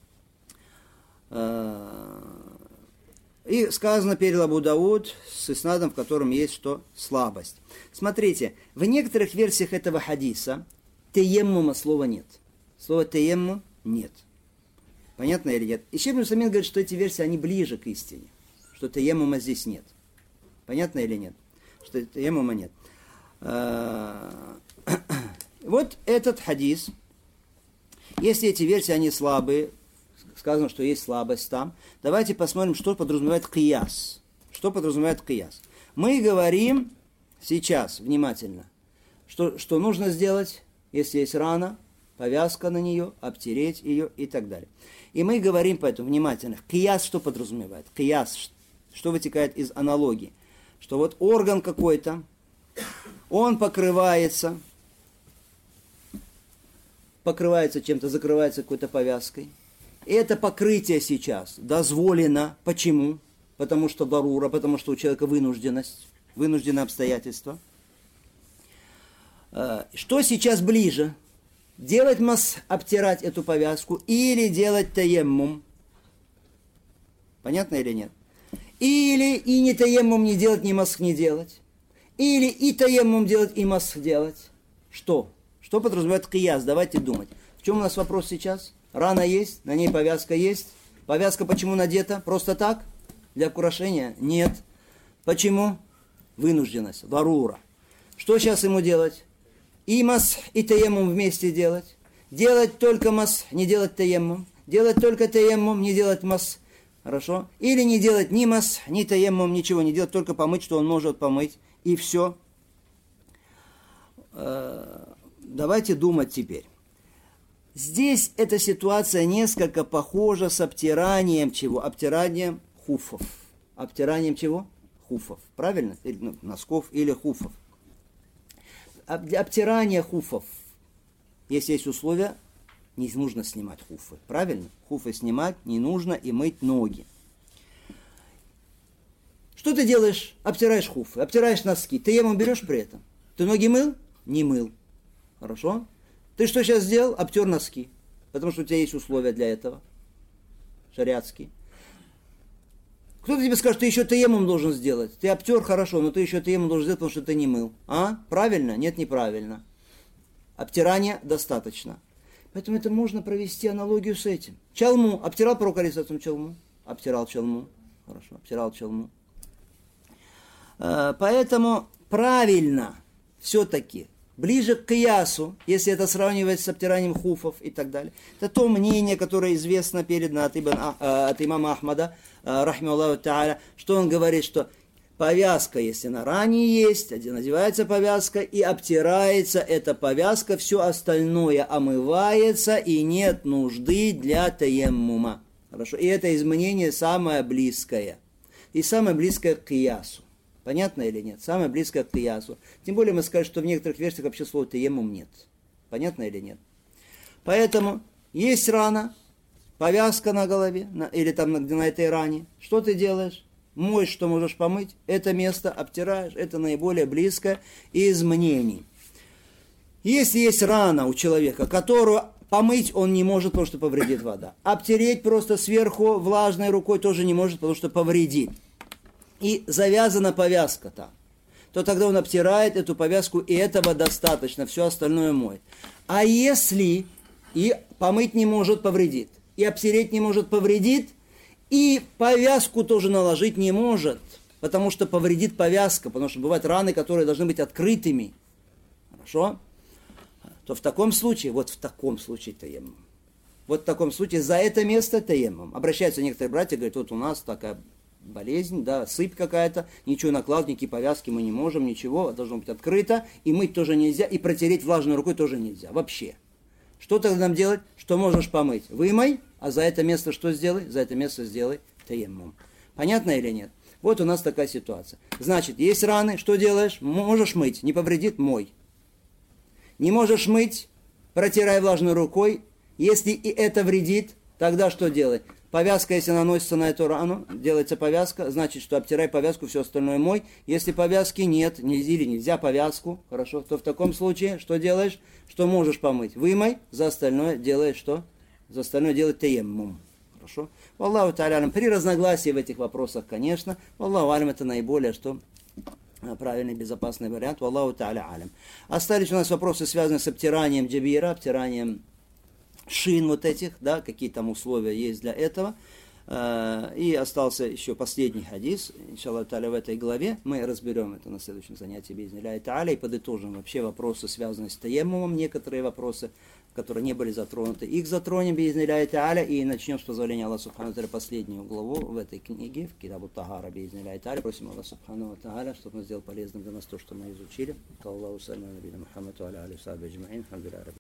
И сказано перед Абу Дауд с иснадом, в котором есть что? Слабость. Смотрите, в некоторых версиях этого хадиса таеммума слова нет. Слова таеммум нет. Понятно или нет? И Шейх Ибн Усаймин говорит, что эти версии, они ближе к истине. Что таеммума здесь нет. Понятно или нет? Что таеммума нет. Вот этот хадис. Если эти версии, они слабые, сказано, что есть слабость там. Давайте посмотрим, что подразумевает кияс. Что подразумевает кияс. Мы говорим сейчас, внимательно, что, что нужно сделать, если есть рана, повязка на нее, обтереть ее и так далее. И мы говорим поэтому внимательно. Кияс что подразумевает? Кияс, что вытекает из аналогии? Что вот орган какой-то, он покрывается, покрывается чем-то, закрывается какой-то повязкой. И это покрытие сейчас дозволено. Почему? Потому что дарура, потому что у человека вынужденность, вынужденные обстоятельства. Что сейчас ближе? Делать мас, обтирать эту повязку, или делать таеммум? Понятно или нет? Или и не таеммум не делать, ни масх не делать. Или и таеммум делать, и масх делать. Что? Что подразумевает кияс? Давайте думать. В чем у нас вопрос сейчас? Рана есть, на ней повязка есть. Повязка почему надета? Просто так? Для украшения? Нет. Почему? Вынужденность, дарура. Что сейчас ему делать? И мас, и таеммум вместе делать. Делать только мас, не делать таеммум. Делать только таеммум, не делать мас. Хорошо? Или не делать ни мас, ни таеммум, ничего не делать, только помыть, что он может помыть. И все. Давайте думать теперь. Здесь эта ситуация несколько похожа с обтиранием чего? Обтиранием хуфов. Обтиранием чего? Хуфов. Правильно? Или, ну, носков или хуфов. Для обтирания хуфов, если есть условия, не нужно снимать хуфы. Правильно? Хуфы снимать не нужно и мыть ноги. Что ты делаешь? Обтираешь хуфы, обтираешь носки. Ты ему берешь при этом? Ты ноги мыл? Не мыл. Хорошо? Ты что сейчас сделал? Обтер носки. Потому что у тебя есть условия для этого. Шариатские. Кто-то тебе скажет, ты еще таеммум должен сделать. Ты обтер, хорошо, но ты еще таеммум должен сделать, потому что ты не мыл. А? Правильно? Нет, неправильно. Обтирания достаточно. Поэтому это можно провести аналогию с этим. Чалму. Обтирал пророк алейхиссалям чалму? Обтирал чалму. Хорошо, обтирал чалму. Поэтому правильно все-таки, ближе к киясу, если это сравнивать с обтиранием хуфов и так далее, это то мнение, которое известно передано от, ибн, от имама Ахмада, рахму Аллаху та'аля, что он говорит, что повязка, если на ране есть, надевается повязка и обтирается эта повязка, все остальное омывается и нет нужды для таеммума. Хорошо? И это из мнения самое близкое. И самое близкое к киясу. Понятно или нет? Самое близкое к киясу. Тем более мы скажем, что в некоторых версиях вообще слова таеммум нет. Понятно или нет? Поэтому есть рана, повязка на голове, на, или там на, на этой ране. Что ты делаешь? Моешь, что можешь помыть. Это место обтираешь. Это наиболее близкое из мнений. Если есть рана у человека, которую помыть он не может, потому что повредит вода. Обтереть просто сверху влажной рукой тоже не может, потому что повредит. И завязана повязка там, то тогда он обтирает эту повязку, и этого достаточно, все остальное моет. А если и помыть не может, повредит, и обтереть не может, повредит, и повязку тоже наложить не может, потому что повредит повязка, потому что бывают раны, которые должны быть открытыми. Хорошо? То в таком случае, вот в таком случае таеммум. Вот в таком случае за это место таеммум. Обращаются некоторые братья, говорят, вот у нас такая болезнь, да, сыпь какая-то, ничего накладывать, никакие повязки мы не можем, ничего, должно быть открыто, и мыть тоже нельзя, и протереть влажной рукой тоже нельзя, вообще. Что тогда нам делать? Что можешь помыть? Вымой, а за это место что сделай? За это место сделай таеммум. Понятно или нет? Вот у нас такая ситуация. Значит, есть раны, что делаешь? Можешь мыть, не повредит, мой. Не можешь мыть, протирай влажной рукой. Если и это вредит, тогда что делай? Повязка, если наносится на эту рану, делается повязка, значит, что обтирай повязку, все остальное мой. Если повязки нет, нельзя, или нельзя повязку, хорошо, то в таком случае что делаешь? Что можешь помыть? Вымой, за остальное делаешь что? За остальное делать таеммум. Хорошо? Валлаху та'аля, при разногласии в этих вопросах, конечно, валлаху алям, это наиболее что? Правильный, безопасный вариант. Валлаху та'аля алям. Остались у нас вопросы, связанные с обтиранием джабира, обтиранием шин вот этих, да, какие там условия есть для этого. И остался еще последний хадис, иншаллах та'аля, в этой главе. Мы разберем это на следующем занятии, би'изниллахи та'аля, и подытожим вообще вопросы, связанные с таеммумом, некоторые вопросы, которые не были затронуты. Их затронем, би'изниллахи та'аля, и начнем с позволения Аллаха субхану ва тааля последнюю главу в этой книге, в Китабу Тахара, би'изниллахи та'аля. Просим Аллаха субхану ва тааля, чтобы он сделал полезным для нас то, что мы изучили. Аллаху салляму алейкум Мухаммаду аля алейхи ва сахбихи аджмаин.